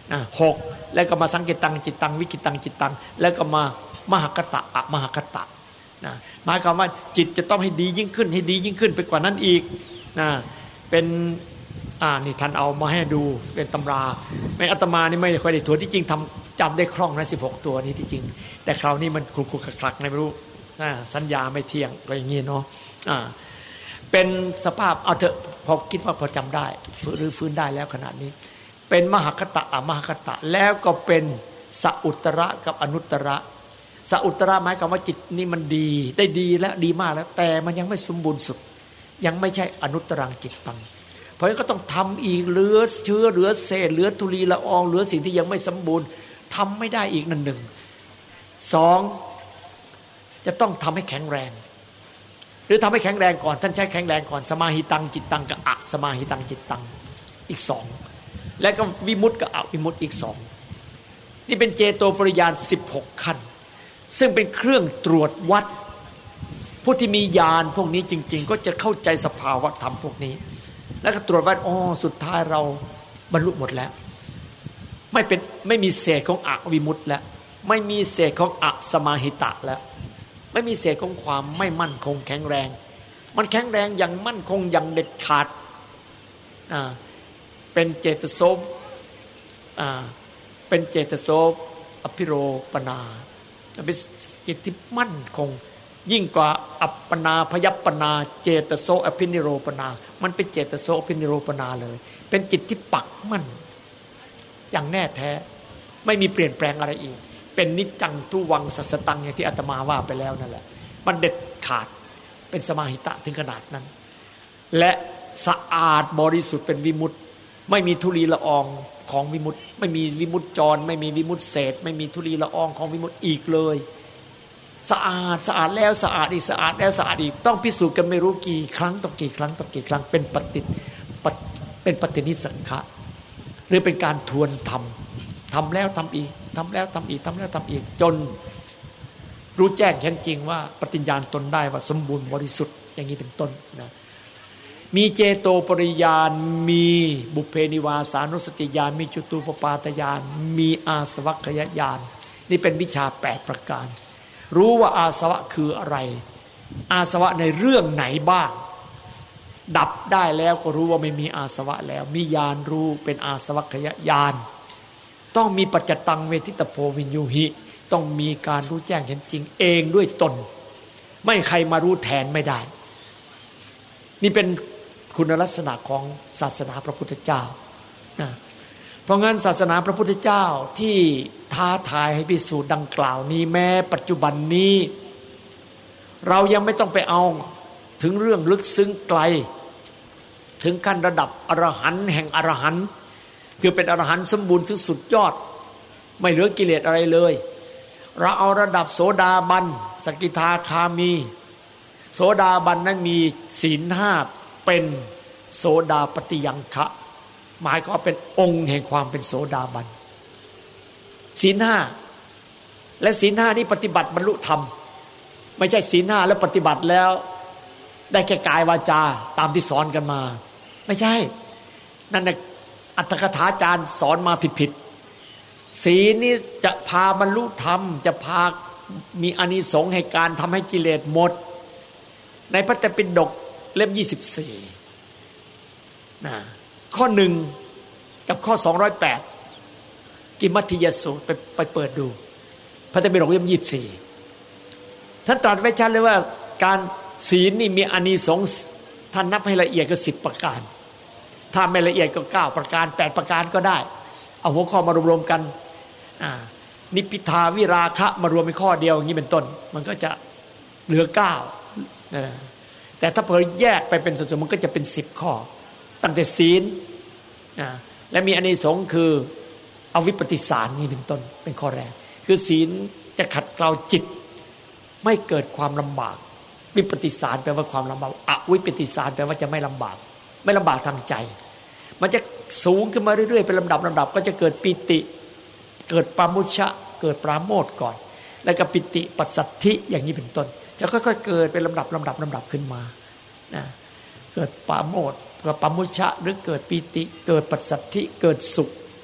นะหกแล้วก็มาสังเกตังจิตตังวิกิตังจิตตังแล้วก็มามหคตะอะมหคตะนะหมายความว่าจิตจะต้องให้ดียิ่งขึ้นให้ดียิ่งขึ้นไปกว่านั้นอีกนะเป็นอ่านี่ท่านเอามาให้ดูเป็นตำราไม่อาตมานี่ไม่ค่อยได้ถวนที่จริงทำจำได้คล่องนะสิบหกตัวนี้ที่จริงแต่คราวนี้มันคลุกๆคลักๆไม่รู้นะสัญญาไม่เที่ยงก็อย่างงี้เนาะอ่าเป็นสภาพเอาเถอะพอคิดว่าพอจำได้ฟื้นหรือฟื้นได้แล้วขนาดนี้เป็นมหคตะอะมหคตะแล้วก็เป็นสอุตระกับอนุตระสอุตระหมายความว่าจิตนี่มันดีได้ดีแล้วดีมากแล้วแต่มันยังไม่สมบูรณ์สุดยังไม่ใช่อนุตรังจิตตังเพราะฉะนั้นก็ต้องทำอีกเหลือเชื้อเหลือเศษเหลือธุลีละอองเหลือสิ่งที่ยังไม่สมบูรณ์ทำไม่ได้อีกนั่นหนึ่งสองจะต้องทำให้แข็งแรงหรือทำให้แข็งแรงก่อนท่านใช้แข็งแรงก่อนสมาหิตังจิตตังกับอะสมาหิตังจิตตังอีกสองแล้วก็วิมุตติกับอะวิมุตติอีกสองนี่เป็นเจโตปริญาณสิบหกขั้นซึ่งเป็นเครื่องตรวจวัดผู้ที่มีญาณพวกนี้จริงๆก็จะเข้าใจสภาวะธรรมพวกนี้แล้วก็ตรวจวัดอ๋อสุดท้ายเราบรรลุหมดแล้วไม่เป็นไม่มีเศษของอวิมุตติแล้วไม่มีเศษของอสมาหิตะแล้วไม่มีเศษของความไม่มั่นคงแข็งแรงมันแข็งแรงอย่างมั่นคงอย่างเด็ดขาดอ่าเป็นเจตโสอ่าเป็นเจตโสอภิโรปนาเป็นจิตที่มั่นคงยิ่งกว่าอัปปนาพยัปปนาเจตโสอภินิโรปนามันเป็นเจตโสอภินิโรปนาเลยเป็นจิตที่ปักมั่นอย่างแน่แท้ไม่มีเปลี่ยนแปลงอะไรอีกเป็นนิจจังทุวังสัสตังอย่างที่อาตมาว่าไปแล้วนั่นแหละมันเด็ดขาดเป็นสมาหิตะถึงขนาดนั้นและสะอาดบริสุทธิ์เป็นวิมุตติไม่มีธุลีละอองของวิมุตติไม่มีวิมุตติจรไม่มีวิมุตติเศษไม่มีธุลีละอองของวิมุตติอีกเลยสะอาดสะอาดแล้วสะอาดอีกสะอาดแล้วสะอาดอีกต้องพิสูจน์กันไม่รู้กี่ครั้งต่อกี่ครั้งต่อกี่ครั้งเป็นปฏิเป็นปฏินิสังขะหรือเป็นการทวนทำทำแล้วทำอีกทำแล้วทำอีกทำแล้วทำอีกจนรู้แจ้งเห็นจริงว่าปฏิญญาณตนได้ว่าสมบูรณ์บริสุทธิ์อย่างนี้เป็นต้นนะมีเจโตปริญาณมีบุพเพนิวาสานุสติญาณมีจุตูปปาตญาณมีอาสวัคยญาณนี่เป็นวิชาแปดประการรู้ว่าอาสวะคืออะไรอาสวะในเรื่องไหนบ้างดับได้แล้วก็รู้ว่าไม่มีอาสวะแล้วมีญาณรู้เป็นอาสวัคยญาณต้องมีปัจจตังเวทิตโพวินยูหิต้องมีการรู้แจ้งเห็นจริงเองด้วยตนไม่ใครมารู้แทนไม่ได้นี่เป็นคุณลักษณะของศาสนาพระพุทธเจ้านะเพราะงั้นศาสนาพระพุทธเจ้าที่ท้าทายให้พิสูจน์ดังกล่าวนี้แม้ปัจจุบันนี้เรายังไม่ต้องไปเอาถึงเรื่องลึกซึ้งไกลถึงขั้นระดับอรหันต์แห่งอรหันต์คือเป็นอรหันต์สมบูรณ์ที่สุดยอดไม่เหลือกิเลสอะไรเลยเราเอาระดับโสดาบันสกิทาคามีโสดาบันนั้นมีศีลห้าเป็นโสดาปฏิยังคะหมายก็เป็นองค์แห่งความเป็นโสดาบันศีลห้าและศีลห้านี้ปฏิบัติบรรลุธรรมไม่ใช่ศีลห้าแล้วปฏิบัติแล้วได้แค่กายวาจาตามที่สอนกันมาไม่ใช่นั่นน่ะอัตถกถาจารย์สอนมาผิดๆศีลนี้จะพาบรรลุธรรมจะพามีอานิสงส์ให้การทำให้กิเลสหมดในพระไตรปิฎกเล่มยี่สิบสี่นะข้อหนึ่งกับข้อสองร้อยแปดกิมัทธิยสูตรไปไปเปิดดูพระไตรปิฎกเล่มยี่สิบสี่ท่านตรัสไว้ชัดเลยว่าการศีลนี่มีอานิสงส์ท่านนับให้ละเอียดก็สิบประการถ้าไม่ละเอียดก็เก้าประการแปดประการก็ได้เอาหัวข้อมารวมๆกันอ่านิพพิทาวิราคะมารวมเป็นข้อเดียวอย่างนี้เป็นต้นมันก็จะเหลือเก้านะแต่ถ้าเพิ่มแยกไปเป็นส่วนๆมันก็จะเป็นสิบข้อตั้งแต่ศีลอ่าและมีอานิสงส์คืออวิปปิสารนี่เป็นต้นเป็นข้อแรกคือศีลจะขัดเกลาจิตไม่เกิดความลำบากวิปปติสารแปลว่าความลำบากอวิปปิสารแปลว่าจะไม่ลำบากไม่ลำบากทางใจมันจะสูงขึ้นมาเรื่อยๆเป็นลำดับลำดับก็จะเกิดปิติเกิดปามุชะเกิดปราโมทย์ก่อนแล้วก็ปิติปัสสัทธิอย่างนี้เป็นต้นจะค่อยๆเกิดเป็นลำดับลำดับลำดับขึ้นมานะเกิดปราโมทย์เกิดปามุชะหรือเกิดปิติเกิดปัสสัทธิเกิดสุข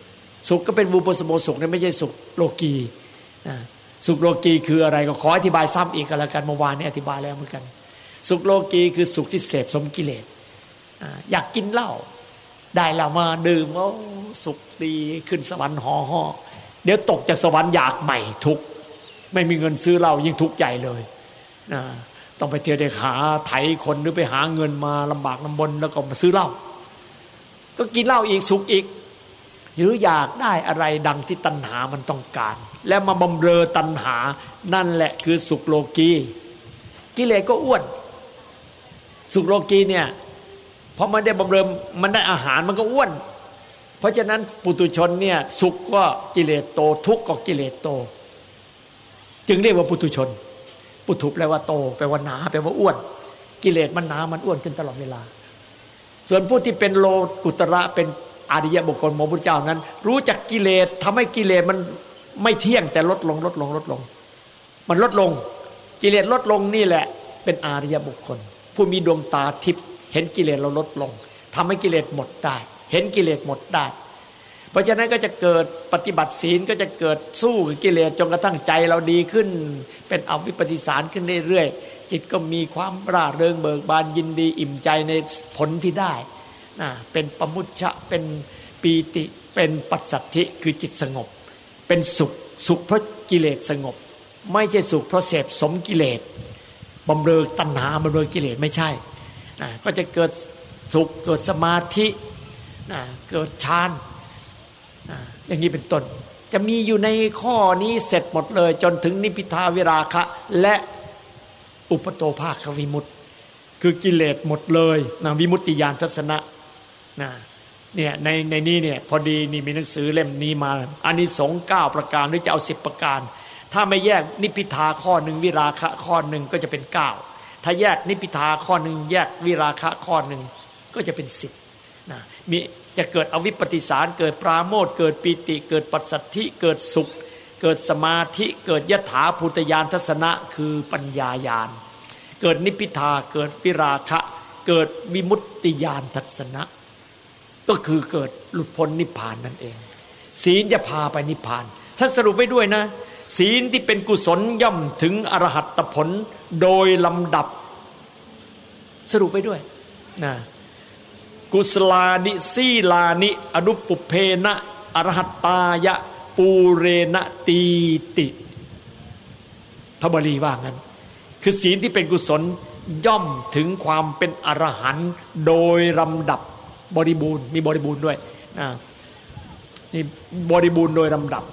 สุขก็เป็นวูปสมโภสุขนะไม่ใช่สุขโลกีนะสุขโลกีคืออะไรก็ขออธิบายซ้ำอีกกันแล้วกันเมื่อวานนี้อธิบายแล้วเหมือนกันสุขโลกีคือสุขที่เสพสมกิเลสอยากกินเหล้าได้เหล้ามาดื่มโอ้สุขดีขึ้นสวรรค์ห่อห่อเดี๋ยวตกจากสวรรค์อยากใหม่ทุกไม่มีเงินซื้อเหล้ายิ่งทุกข์ใหญ่เลยนะต้องไปเที่ยวเด็กหาไถคนหรือไปหาเงินมาลำบากลำบนแล้วก็มาซื้อเหล้าก็กินเหล้าอีกสุขอีกหรืออยากได้อะไรดังที่ตัณหามันต้องการแล้วมาบำเรอตัณหานั่นแหละคือสุขโลกีกิเลสก็อ้วนสุขโลกีเนี่ยพอมันได้บำเรอมันได้อาหารมันก็อ้วนเพราะฉะนั้นปุถุชนเนี่ยสุขก็กิเลสโตทุกข์ก็กิเลสโตจึงเรียกว่าปุถุชนปุถุแปลว่าโตแปลว่าหนาแปลว่าอ้วนกิเลสมันหนามันอ้วนขึ้นตลอดเวลาส่วนผู้ที่เป็นโลกุตระเป็นอริยบุคคลของพระพุทธเจ้านั้นรู้จักกิเลสทำให้กิเลสมันไม่เที่ยงแต่ลดลงลดลงลดลงมันลดลงกิเลสลดลงนี่แหละเป็นอริยบุคคลผู้มีดวงตาทิพย์เห็นกิเลสเราลดลงทำให้กิเลสหมดได้เห็นกิเลสหมดได้เพราะฉะนั้นก็จะเกิดปฏิบัติศีลก็จะเกิดสู้กับกิเลสจนกระทั่งใจเราดีขึ้นเป็นอวิปปิสารขึ้นเรื่อยๆจิตก็มีความร่าเริงเบิกบานยินดีอิ่มใจในผลที่ได้นะเป็นปมุจฉะเป็นปีติเป็นปัสสัทธิคือจิตสงบเป็นสุขสุขเพราะกิเลสสงบไม่ใช่สุขเพราะเสพสมกิเลสบำเรอตัณหาบำเรอกิเลสไม่ใช่นะก็จะเกิดสุขเกิดสมาธินะเกิดฌานนะอย่างนี้เป็นต้นจะมีอยู่ในข้อนี้เสร็จหมดเลยจนถึงนิพพิทาวิราคะและอุปโตภาควิมุตติคือกิเลสหมดเลยนะวิมุตติญาณทัศนะนะเนี่ยในในนี้เนี่ยพอดีนี่มีหนังสือเล่มนี้มาอานิสงส์เก้าประการหรือจะเอาสิบประการถ้าไม่แยกนิพพิทาข้อหนึ่งวิราคะข้อหนึ่งก็จะเป็นเก้าถ้าแยกนิพพิทาข้อหนึ่งแยกวิราคะข้อหนึ่งก็จะเป็นสิบนะมีจะเกิดอวิปปิสารเกิดปราโมทย์เกิดปีติเกิดปัสสัทธิเกิดสุขเกิดสมาธิเกิดยถาภูตญาณทัศนะคือปัญญาญาณเกิดนิพพิทาเกิดวิราคะเกิดวิมุตติญาณทัศนะก็คือเกิดหลุดพ้นนิพพานนั่นเองศีลจะพาไปนิพพานท่านสรุปไว้ด้วยนะศีลที่เป็นกุศลย่อมถึงอรหัตผลโดยลำดับสรุปไว้ด้วยนะกุศลานิสีลานิอนุปุเพนะอรหัตตายะปูเรณตีติพระบาลีว่างั้นคือศีลที่เป็นกุศลย่อมถึงความเป็นอรหันต์โดยลำดับบริบูรณ์มีบริบูรณ์ด้วยนะนี่บริบูรณ์โดยลำดับ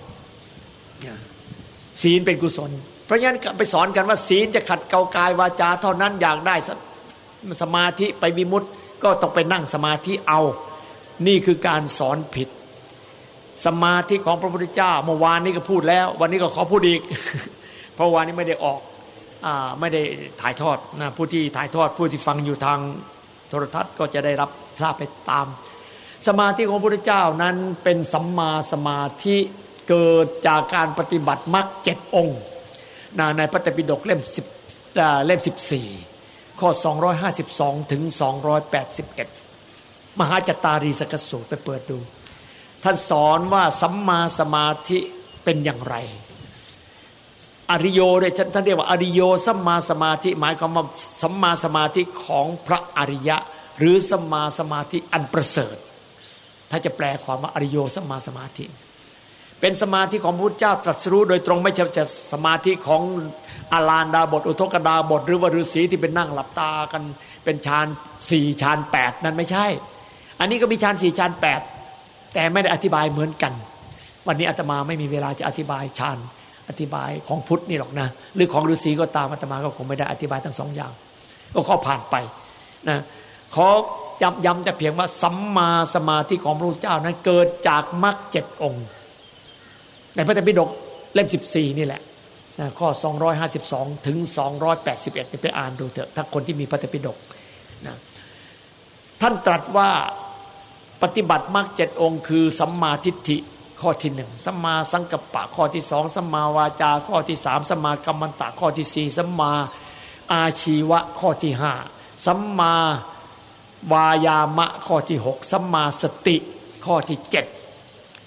ศีลเป็นกุศลเพราะฉะนั้นไปสอนกันว่าศีลจะขัดเกลากายวาจาเท่านั้นอยากได้สมาธิไปวิมุตติก็ต้องไปนั่งสมาธิเอานี่คือการสอนผิดสมาธิของพระพุทธเจ้าเมื่อวานนี้ก็พูดแล้ววันนี้ก็ขอพูดอีกเพราะวันนี้ไม่ได้ออกอ่าไม่ได้ถ่ายทอดนะผู้ที่ถ่ายทอดผู้ที่ฟังอยู่ทางโทรทัศน์ก็จะได้รับทราบไปตามสมาธิของพระพุทธเจ้านั้นเป็นสัมมาสมาธิเกิดจากการปฏิบัติมรรคเจ็ดองค์ในพระไตรปิฎกเล่มสิบเล่มสิบสี่ข้อสองร้อยห้าสิบสองถึงสองร้อยแปดสิบเอ็ดมหาจัตตารีสกสูตรไปเปิดดูท่านสอนว่าสัมมาสมาธิเป็นอย่างไรอริโยเนี่ยท่านเรียกว่าอริโยสัมมาสมาธิหมายความว่าสัมมาสมาธิของพระอริยะหรือสัมมาสมาธิอันประเสริฐถ้าจะแปลความว่าอริโยสัมมาสมาธิเป็นสมาธิของพระพุทธเจ้าตรัสรู้โดยตรงไม่ใช่สมาธิของอาลานดาบทอุทกดาบทหรือว่าฤาษีที่เป็นนั่งหลับตากันเป็นฌานสี่ฌานแปดนั้นไม่ใช่อันนี้ก็มีฌานสี่ฌานแปดแต่ไม่ได้อธิบายเหมือนกันวันนี้อาตมาไม่มีเวลาจะอธิบายฌานอธิบายของพุทธนี่หรอกนะหรือของฤาษีก็ตามอาตมาก็คงไม่ได้อธิบายทั้งสองอย่างก็ข้อผ่านไปนะขอย้ำย้ำแต่เพียงว่าสัมมาสมาธิของพระพุทธเจ้านั้นเกิดจากมรรคเจ็ดองค์ในพระไตรปิฎกเล่มสิบสี่นี่แหละข้อสองร้อยห้าสิบสองถึงสองร้อยแปดสิบเอ็ดไปอ่านดูเถอะถ้าคนที่มีพระไตรปิฎกนะท่านตรัสว่าปฏิบัติมรรคเจ็ดองค์คือสัมมาทิฏฐิข้อที่หนึ่งสัมมาสังกัปปะข้อที่สองสัมมาวาจาข้อที่สามสัมมากัมมันตะข้อที่สี่สัมมาอาชีวะข้อที่ห้าสัมมาวายามะข้อที่หกสัมมาสติข้อที่เจ็ด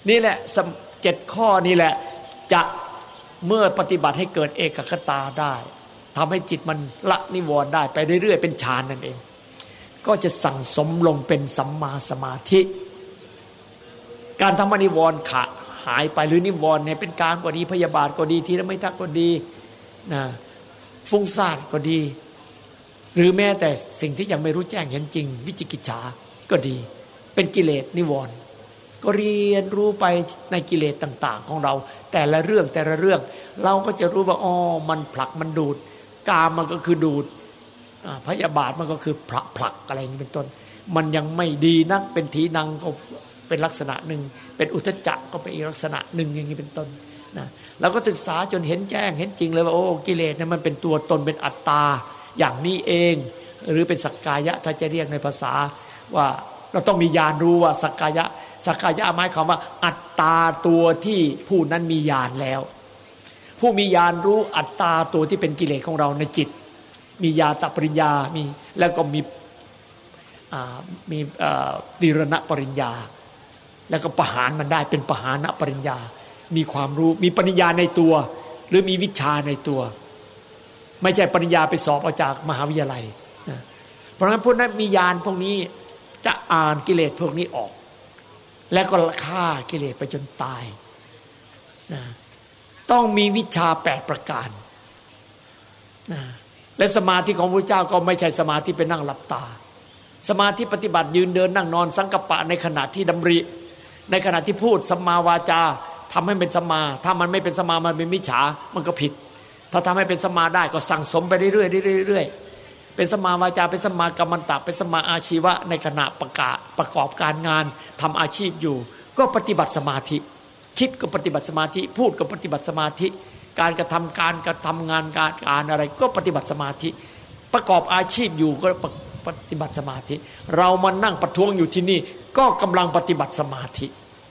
นี่แหละเจ็ดข้อนี่แหละจะเมื่อปฏิบัติให้เกิดเอกคตาได้ทำให้จิตมันละนิวรณ์ได้ไปเรื่อยๆเป็นฌานนั่นเองก็จะสั่งสมลงเป็นสัมมาสมาธิการทำให้นิวรณ์ขาดหายไปหรือนิวรณ์เนี่ยเป็นกามก็ดีพยาบาทก็ดีทีละไม่ทักก็ดีนะฟุ้งซ่านก็ดีหรือแม้แต่สิ่งที่ยังไม่รู้แจ้งเห็นจริงวิจิกิจฉาก็ดีเป็นกิเลสนิวรณ์ก็เรียนรู้ไปในกิเลสต่างๆของเราแต่ละเรื่องแต่ละเรื่องเราก็จะรู้ว่าอ๋อมันผลักมันดูดกามมันก็คือดูดพยาบาทมันก็คือผลักผลักอะไรอย่างนี้เป็นต้นมันยังไม่ดีนักเป็นทีนังก็เป็นลักษณะหนึ่งเป็นอุทธัจจะก็เป็นอีกลักษณะหนึ่งอย่างนี้เป็นต้นนะเราก็ศึกษาจนเห็นแจ้งเห็นจริงเลยว่าโอ้กิเลสเนี่ยมันเป็นตัวตนเป็นอัตตาอย่างนี้เองหรือเป็นสักกายะถ้าจะเรียกในภาษาว่าเราต้องมีญาณรู้ว่าสักกายะสักกายะหมายความว่าอัตตาตัวที่ผู้นั้นมีญาณแล้วผู้มีญาณรู้อัตตาตัวที่เป็นกิเลสของเราในจิตมีญาตปริญญามีแล้วก็มีมีติรณปริญญาแล้วก็ประหารมันได้เป็นปหานปริญญามีความรู้มีปริญญาในตัวหรือมีวิชาในตัวไม่ใช่ปริญญาไปสอบเอาจากมหาวิทยาลัยนะเพราะฉะนั้นพวกนั้นมีญาณพวกนี้จะอ่านกิเลสพวกนี้ออกแล้วก็ฆ่ากิเลสไปจนตายนะต้องมีวิชาแปดประการนะและสมาธิของพระเจ้าก็ไม่ใช่สมาธิเป็นนั่งหลับตาสมาธิปฏิบัติยืนเดินนั่งนอนสังกัปปะในขณะที่ดำริในขณะที่พูดสัมมาวาจาทำให้เป็นสัมมาถ้ามันไม่เป็นสัมมามันเป็นมิจฉามันก็ผิดถ้าทำให้เป็นสัมมาได้ก็สั่งสมไปเรื่อยๆเรื่อยๆเป็นสัมมาวาจาเป็นสัมมากัมมันตะเป็นสัมมาอาชีวะในขณะประกาศประกอบการงานทำอาชีพอยู่ก็ปฏิบัติสมาธิคิดก็ปฏิบัติสมาธิพูดก็ปฏิบัติสมาธิการกระทำการกระทำงานการการอะไรก็ปฏิบัติสมาธิประกอบอาชีพอยู่ก็ปฏิบัติสมาธิเรามานั่งประท้วงอยู่ที่นี่ก็กำลังปฏิบัติสมาธิ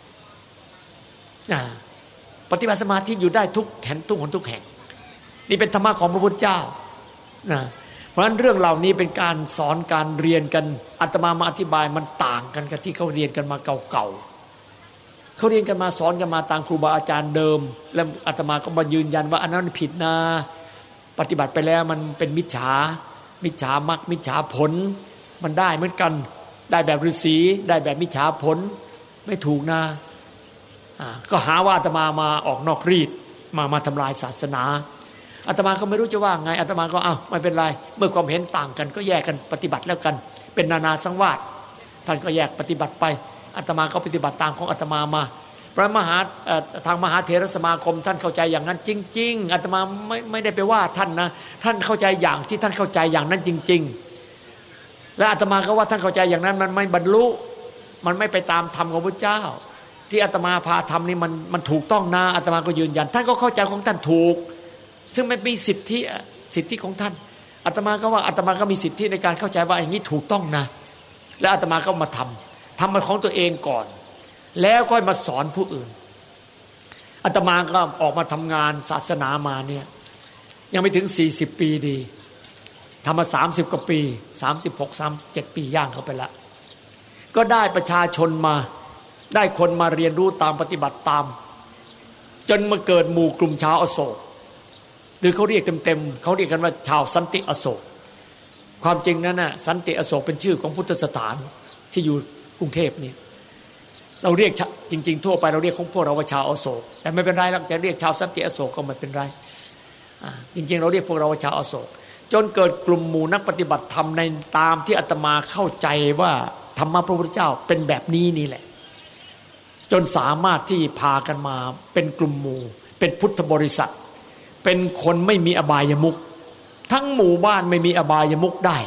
ปฏิบัติสมาธิอยู่ได้ทุกแห่งทุกหนทุกแห่งนี่เป็นธรรมะของพระพุทธเจ้านะเพราะฉะนั้นเรื่องเหล่านี้เป็นการสอนการเรียนกันอาตมามาอธิบายมันต่างกันกับที่เขาเรียนกันมาเก่าๆเขาเรียนกันมาสอนกันมาตามครูบาอาจารย์เดิมแล้วอาตมาก็มายืนยันว่าอันนั้นผิดนะปฏิบัติไปแล้วมันเป็นมิจฉามิจฉามรรคมิจฉาผลมันได้เหมือนกันได้แบบฤาษีได้แบบมิจฉาผลไม่ถูกนะก็หาว่าอาตมามาออกนอกรีดมามาทำลายศาสนาอาตมาก็ไม่รู้จะว่าไงอาตมาก็อ้าวไม่เป็นไรเมื่อความเห็นต่างกันก็แยกกันปฏิบัติแล้วกันเป็นนานาสังวาสท่านก็แยกปฏิบัติไปอาตมาก็ปฏิบัติตามของอาตมามาพระมหาทางมหาเถรสมาคมท่านเข้าใจอย่างนั้นจริงๆอาตมาไม่ไม่ได้ไปว่าท่านนะท่านเข้าใจอย่างที่ท่านเข้าใจอย่างนั้นจริงๆและอาตมาก็ว่าท่านเข้าใจอย่างนั้นมันไม่บรรลุมันไม่ไปตามธรรมของพระเจ้าที่อาตมาพาทำนี่มันมันถูกต้องนะอาตมาก็ยืนยันท่านก็เข้าใจของท่านถูกซึ่งมันมีสิทธิสิทธิของท่านอาตมาก็ว่าอาตมาก็มีสิทธิในการเข้าใจว่าอย่างนี้ถูกต้องนะและอาตมาก็มาทำทำมาของตัวเองก่อนแล้วก็มาสอนผู้อื่นอาตมาก็ออกมาทำงานศาสนามาเนี่ยยังไม่ถึงสี่สิบปีดีทำมาสามสิบกว่าปีสามสิบหก สามสิบเจ็ดปีย่างเข้าไปแล้วก็ได้ประชาชนมาได้คนมาเรียนรู้ตามปฏิบัติตามจนมาเกิดหมู่กลุ่มชาวอโศกหรือเขาเรียกเต็มๆเขาเรียกกันว่าชาวสันติอโศกความจริงนั้นน่ะสันติอโศกเป็นชื่อของพุทธสถานที่อยู่กรุงเทพนี่เราเรียกจริงๆทั่วไปเราเรียกของพวกเราว่าชาวอโศกแต่ไม่เป็นไรเราจะเรียกชาวสันติอโศกก็ไม่เป็นไรจริงๆเราเรียกพวกเราว่าชาวอโศกจนเกิดกลุ่มหมู่นักปฏิบัติธรรมในตามที่อาตมาเข้าใจว่าธรรมะพระพุทธเจ้าเป็นแบบนี้นี่แหละจนสามารถที่พากันมาเป็นกลุ่มหมู่เป็นพุทธบริษัทเป็นคนไม่มีอบายมุขทั้งหมู่บ้านไม่มีอบายมุขได้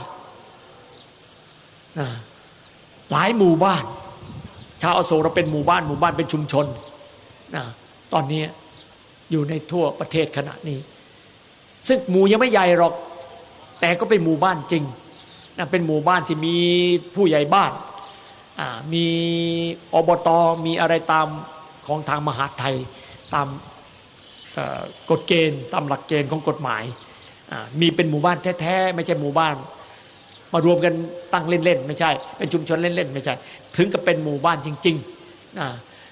หลายหมู่บ้านชาวอโศกเราเป็นหมู่บ้านหมู่บ้านเป็นชุมชนนะตอนนี้อยู่ในทั่วประเทศขณะนี้ซึ่งหมู่ยังไม่ใหญ่หรอกแต่ก็เป็นหมู่บ้านจริงนะเป็นหมู่บ้านที่มีผู้ใหญ่บ้านมีอบต.มีอะไรตามของทางมหาดไทยตามกฎเกณฑ์ตามหลักเกณฑ์ของกฎหมายมีเป็นหมู่บ้านแท้ๆไม่ใช่หมู่บ้านมารวมกันตั้งเล่นๆไม่ใช่เป็นชุมชนเล่นๆไม่ใช่ถึงกับเป็นหมู่บ้านจริงๆ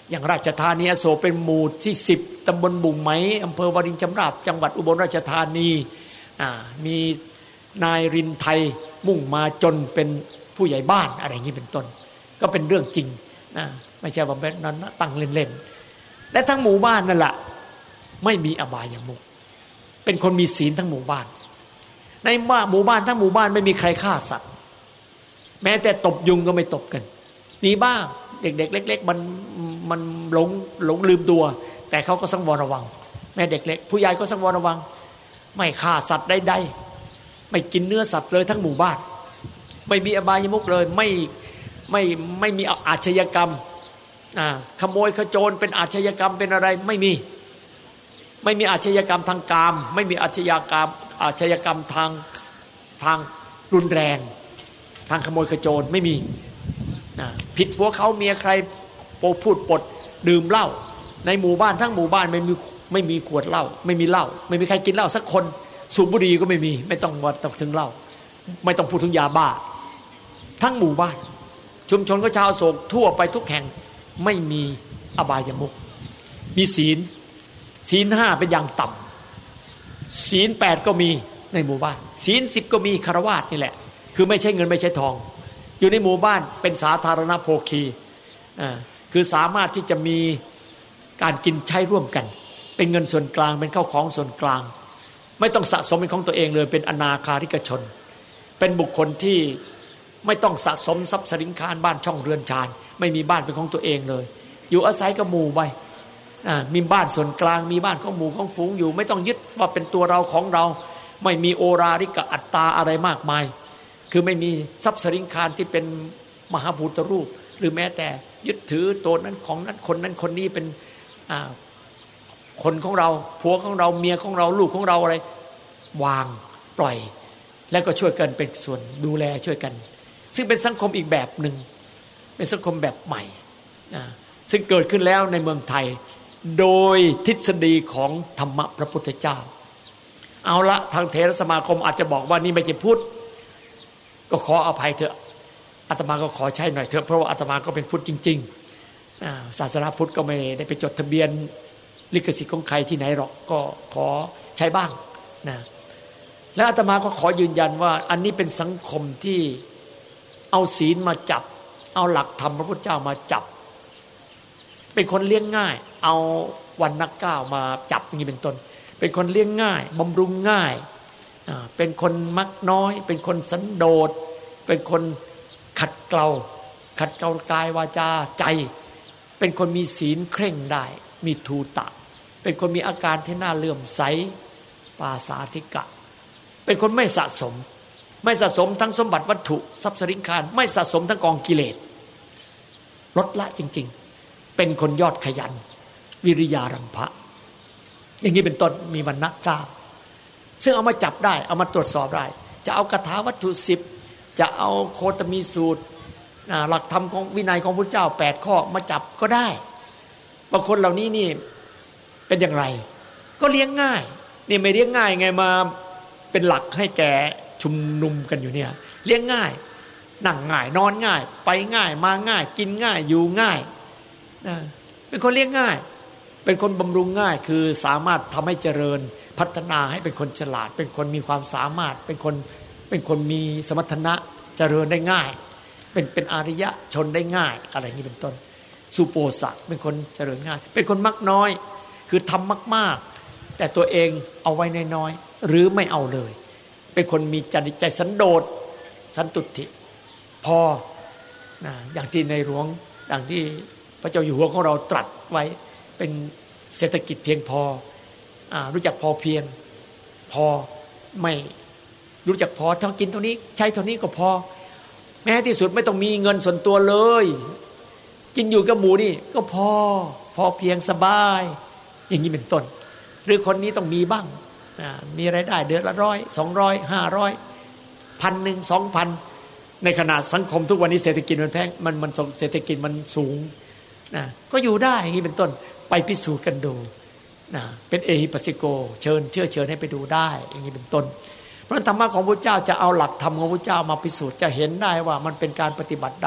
อย่างราชธานีอโศกเป็นหมู่ที่สิบตำบลบุ่งไหมอำเภอวารินชำราบจังหวัดอุบลราชธานีมีนายรินไทยมุ่งมาจนเป็นผู้ใหญ่บ้านอะไรอย่างนี้เป็นต้นก็เป็นเรื่องจริงนะไม่ใช่ว่าแบบนั้นตั้งเล่นๆและทั้งหมู่บ้านนั่นแหละไม่มีอบายมุขเป็นคนมีศีลทั้งหมู่บ้านในหมู่บ้านทั้งหมู่บ้านไม่มีใครฆ่าสัตว์แม้แต่ตบยุงก็ไม่ตบกันมีบ้างเด็กๆเล็กๆมันมันหลงหลงลืมตัวแต่เขาก็สังวรระวังแม่เด็กเล็กผู้ใหญ่ก็สังวรระวังไม่ฆ่าสัตว์ใดๆไม่กินเนื้อสัตว์เลยทั้งหมู่บ้านไม่มีอบายมุขเลยไม่ไม่ไม่มีอาชญากรรมอ่าขโมยขโจรเป็นอาชญากรรมเป็นอะไรไม่มีไม่มีอาชญากรรมทางกามไม่มีอาชญากรรมอาชญากรรมทางทางรุนแรงทางขโมยขโจรไม่มีผิดผัวเขาเมียใครโปพูดปดดื่มเหล้าในหมู่บ้านทั้งหมู่บ้านไม่มีไม่มีขวดเหล้าไม่มีเหล้าไม่มีใครกินเหล้าสักคนสูบบุหรี่ก็ไม่มีไม่ต้องว่าต้องถึงเหล้าไม่ต้องพูดถึงยาบ้าทั้งหมู่บ้านชุมชนของชาวโศกทั่วไปทุกแห่งไม่มีอบายมุขมีศีลศีลห้าเป็นอย่างต่ำศีลแปดก็มีในหมู่บ้านศีลสิบก็มีคฤหัสถ์นี่แหละคือไม่ใช่เงินไม่ใช่ทองอยู่ในหมู่บ้านเป็นสาธารณโภคีอ่าคือสามารถที่จะมีการกินใช้ร่วมกันเป็นเงินส่วนกลางเป็นข้าวของส่วนกลางไม่ต้องสะสมเป็นของตัวเองเลยเป็นอนาคาริกชนเป็นบุคคลที่ไม่ต้องสะสมทรัพย์สินคารบ้านช่องเรือนชานไม่มีบ้านเป็นของตัวเองเลยอยู่อาศัยกับหมู่ไปมีบ้านส่วนกลางมีบ้านของหมู่ของฝูงอยู่ไม่ต้องยึดว่าเป็นตัวเราของเราไม่มีโอราริกะอัตตาอะไรมากมายคือไม่มีทรัพย์สินคารที่เป็นมหาภูตรูปหรือแม้แต่ยึดถือตัวนั้นของนั้นคนนั้นคนนี้เป็นคนของเราผัวของเราเมียของเราลูกของเราอะไรวางปล่อยแล้วก็ช่วยกันเป็นส่วนดูแลช่วยกันซึ่งเป็นสังคมอีกแบบหนึ่งเป็นสังคมแบบใหม่ซึ่งเกิดขึ้นแล้วในเมืองไทยโดยทฤษฎีของธรรมะพระพุทธเจ้าเอาละทางเถรสมาคมอาจจะบอกว่านี่ไม่ใช่พุทธก็ขออภัยเถอะอาตมาก็ขอใช้หน่อยเถอะเพราะว่าอาตมาก็เป็นพุทธจริงๆศาสนาพุทธก็ไม่ได้ไปจดทะเบียนลิขสิทธิ์ของใครที่ไหนหรอกก็ขอใช้บ้างนะแล้วอาตมาก็ขอยืนยันว่าอันนี้เป็นสังคมที่เอาศีลมาจับเอาหลักธรรมพระพุทธเจ้ามาจับเป็นคนเลี้ยงง่ายเอาวันนักก้าวมาจับอย่างนี้เป็นต้นเป็นคนเลี้ยงง่ายบำรุงง่ายเป็นคนมักน้อยเป็นคนสันโดษเป็นคนขัดเกลาขัดเกลากายวาจาใจเป็นคนมีศีลเคร่งได้มีทูตะเป็นคนมีอาการที่น่าเลื่อมใสปาสาธิกะเป็นคนไม่สะสมไม่สะสมทั้งสมบัติวัตถุทรัพย์สินคารไม่สะสมทั้งกองกิเลสลดละจริงๆเป็นคนยอดขยันวิริยารัมภะอย่างนี้เป็นต้นมีวรรณะเก้าซึ่งเอามาจับได้เอามาตรวจสอบได้จะเอาคาถาวัตถุสิบจะเอาโคตมีสูตรหลักธรรมของวินัยของพระเจ้าแปดข้อมาจับก็ได้บางคนเหล่านี้นี่เป็นอย่างไรก็เลี้ยงง่ายนี่ไม่เลี้ยงง่ายไงมาเป็นหลักให้แกชุมนุมกันอยู่เนี่ยเลี้ยงง่ายนั่งง่ายนอนง่ายไปง่ายมาง่ายกินง่ายอยู่ง่ายเป็นคนเลี้ยงง่ายเป็นคนบำรุงง่ายคือสามารถทำให้เจริญพัฒนาให้เป็นคนฉลาดเป็นคนมีความสามารถเป็นคนเป็นคนมีสมรรถนะเจริญได้ง่ายเป็นเป็นอริยะชนได้ง่ายอะไรอย่างนี้เป็นต้นสุโปสะเป็นคนเจริญง่ายเป็นคนมักน้อยคือทำมากๆแต่ตัวเองเอาไว้น้อยๆหรือไม่เอาเลยเป็นคนมีใจใจสันโดษสันตุติพอนะอย่างที่ในหลวงอย่างที่พระเจ้าอยู่หัวของเราตรัสไว้เป็นเศรษฐกิจเพียงพออ่ารู้จักพอเพียงพอไม่รู้จักพอเท่ากินเท่านี้ใช้เท่านี้ก็พอแม้ที่สุดไม่ต้องมีเงินส่วนตัวเลยกินอยู่กับหมู่นี่ก็พอพอเพียงสบายอย่างนี้เป็นต้นหรือคนนี้ต้องมีบ้างมีรายได้เดือนละร้อยสองร้อยห้าร้อยพันหนึ่งสองพันในขณะสังคมทุกวันนี้เศรษฐกิจมันแพงมันมันเศรษฐกิจมันสูงนะก็อยู่ได้อย่างนี้เป็นต้นไปพิสูจน์กันดูนะเป็นเอหิปัสสิโกเชิญเชื่อเชิญให้ไปดูได้อย่างนี้เป็นต้นเพราะธรรมะของพระเจ้าจะเอาหลักธรรมของพระเจ้ามาพิสูจน์จะเห็นได้ว่ามันเป็นการปฏิบัติได้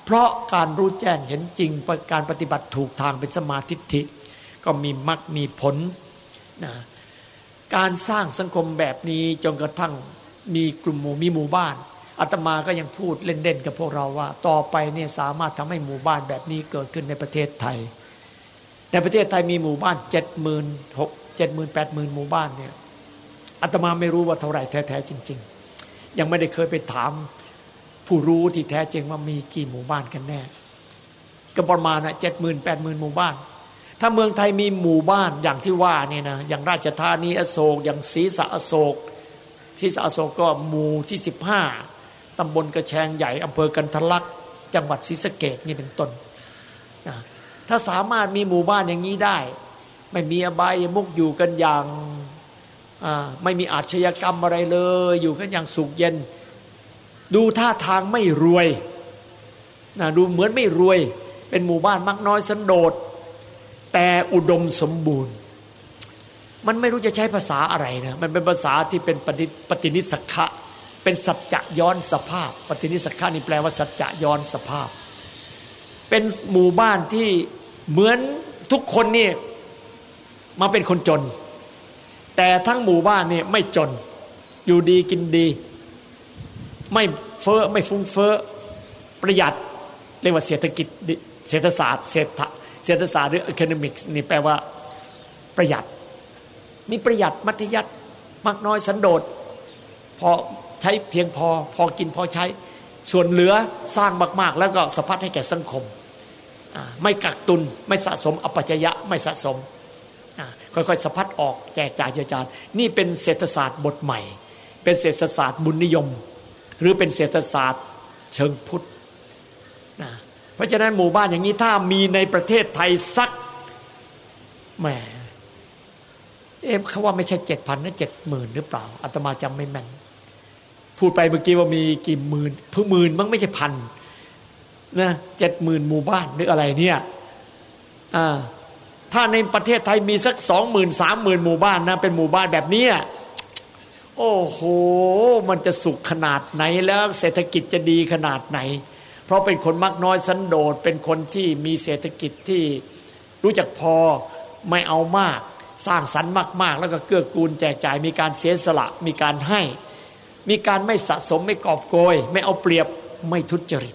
เพราะการรู้แจ้งเห็นจริงการปฏิบัติถูกทางเป็นสมาธิิก็มีมรรคมีผลนะการสร้างสังคมแบบนี้จนกระทั่งมีกลุ่มหมู่มีหมู่บ้านอาตมาก็ยังพูดเล่นๆกับพวกเราว่าต่อไปเนี่ยสามารถทำให้หมู่บ้านแบบนี้เกิดขึ้นในประเทศไทยในประเทศไทยมีหมู่บ้าน เจ็ดหมื่น หก เจ็ดหมื่น แปดหมื่น หมู่บ้านเนี่ยอาตมาไม่รู้ว่าเท่าไหร่แท้ๆจริงๆยังไม่ได้เคยไปถามผู้รู้ที่แท้จริงว่ามีกี่หมู่บ้านกันแน่ก็ประมาณน่ะ เจ็ดหมื่น แปดหมื่น หมู่บ้านถ้าเมืองไทยมีหมู่บ้านอย่างที่ว่านี่นะอย่างราชธานีอโศกอย่างศรีสะอโศกศรีสะอโศกก็หมู่ที่สิบห้าตำบลกระแชงใหญ่อำเภอกันทะลักจังหวัดศรีสะเกษนี่เป็นต้นนะถ้าสามารถมีหมู่บ้านอย่างนี้ได้ไม่มีอบายมุขอยู่กันอย่างไม่มีอาชญากรรมอะไรเลยอยู่กันอย่างสุขเย็นดูท่าทางไม่รวยนะดูเหมือนไม่รวยเป็นหมู่บ้านมักน้อยสันโดษแต่อุดมสมบูรณ์มันไม่รู้จะใช้ภาษาอะไรนะมันเป็นภาษาที่เป็นปฏินิสสักขะเป็นสัจจะย้อนสภาพปฏินิสสักขะนี่แปลว่าสัจจะย้อนสภาพเป็นหมู่บ้านที่เหมือนทุกคนนี่มาเป็นคนจนแต่ทั้งหมู่บ้านนี่ไม่จนอยู่ดีกินดีไม่เฟ้อไม่ฟุ้งเฟ้อประหยัดเรียกว่าเศรษฐกิจเศรษฐศาสตร์เศรษฐเศรษฐศาสตร์หรือ economics นี่แปลว่าประหยัดมีประหยัดมัธยัสถ์มากน้อยสันโดษพอใช้เพียงพอพอกินพอใช้ส่วนเหลือสร้างมากๆแล้วก็สะพัดให้แก่สังคมไม่กักตุนไม่สะสมอปัจจยะไม่สะสมค่อยๆสะพัดออกแจกจ่ายเจือจานนี่เป็นเศรษฐศาสตร์บทใหม่เป็นเศรษฐศาสตร์บุญนิยมหรือเป็นเศรษฐศาสตร์เชิงพุทธนะเพราะฉะนั้นหมู่บ้านอย่างนี้ถ้ามีในประเทศไทยสักแหมเอ๊ะเขาว่าไม่ใช่ เจ็ดพัน นะ เจ็ดหมื่น หรือเปล่าอาตมาจำไม่แม่นพูดไปเมื่อกี้ว่ามีกี่หมื่นเพิ่งหมื่นมั้งไม่ใช่พันนะ เจ็ดหมื่น หมู่บ้านหรืออะไรเนี่ยอ่าถ้าในประเทศไทยมีสัก สองหมื่น สามหมื่น หมู่บ้านนะเป็นหมู่บ้านแบบนี้โอ้โหมันจะสุขขนาดไหนแล้วเศรษฐกิจจะดีขนาดไหนเพราะเป็นคนมักน้อยสันโดษเป็นคนที่มีเศรษฐกิจที่รู้จักพอไม่เอามากสร้างสรรค์มากๆแล้วก็เกื้อกูลแจกจ่ายมีการเสียสละมีการให้มีการไม่สะสมไม่กอบโกยไม่เอาเปรียบไม่ทุจริต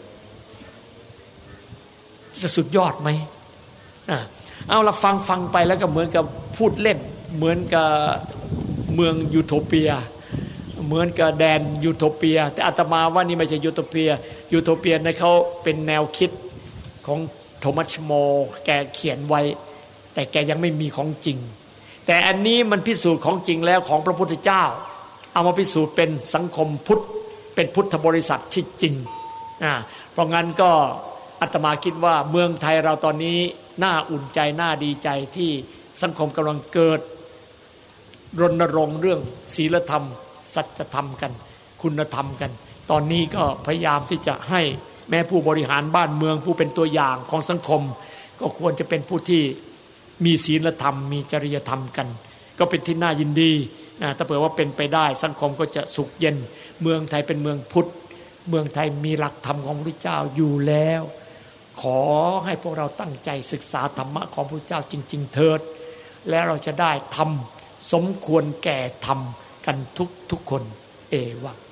จะสุดยอดไหมอ่ะเอาละฟังฟังไปแล้วก็เหมือนกับพูดเล่นเหมือนกับเมืองยูโทเปียเหมือนกับแดนยูโทเปียแต่อาตมาว่านี่ไม่ใช่ยูโทเปียยูโทเปียนะเขาเป็นแนวคิดของโทมัสโมแกเขียนไว้แต่แกยังไม่มีของจริงแต่อันนี้มันพิสูจน์ของจริงแล้วของพระพุทธเจ้าเอามาพิสูจน์เป็นสังคมพุทธเป็นพุทธบริษัทที่จริงอ่าเพราะงั้นก็อาตมาคิดว่าเมืองไทยเราตอนนี้น่าอุ่นใจน่าดีใจที่สังคมกำลังเกิดรณรงค์เรื่องศีลธรรมสัจธรรมกันคุณธรรมกันตอนนี้ก็พยายามที่จะให้แม้ผู้บริหารบ้านเมืองผู้เป็นตัวอย่างของสังคมก็ควรจะเป็นผู้ที่มีศีลธรรมมีจริยธรรมกันก็เป็นที่น่ายินดีนะถ้าเผื่อว่าเป็นไปได้สังคมก็จะสุขเย็นเมืองไทยเป็นเมืองพุทธเมืองไทยมีหลักธรรมของพระพุทธเจ้าอยู่แล้วขอให้พวกเราตั้งใจศึกษาธรรมะของพระพุทธเจ้าจริงๆเถิดและเราจะได้ทำสมควรแก่ธรรมกันทุกทุกคนเอวัง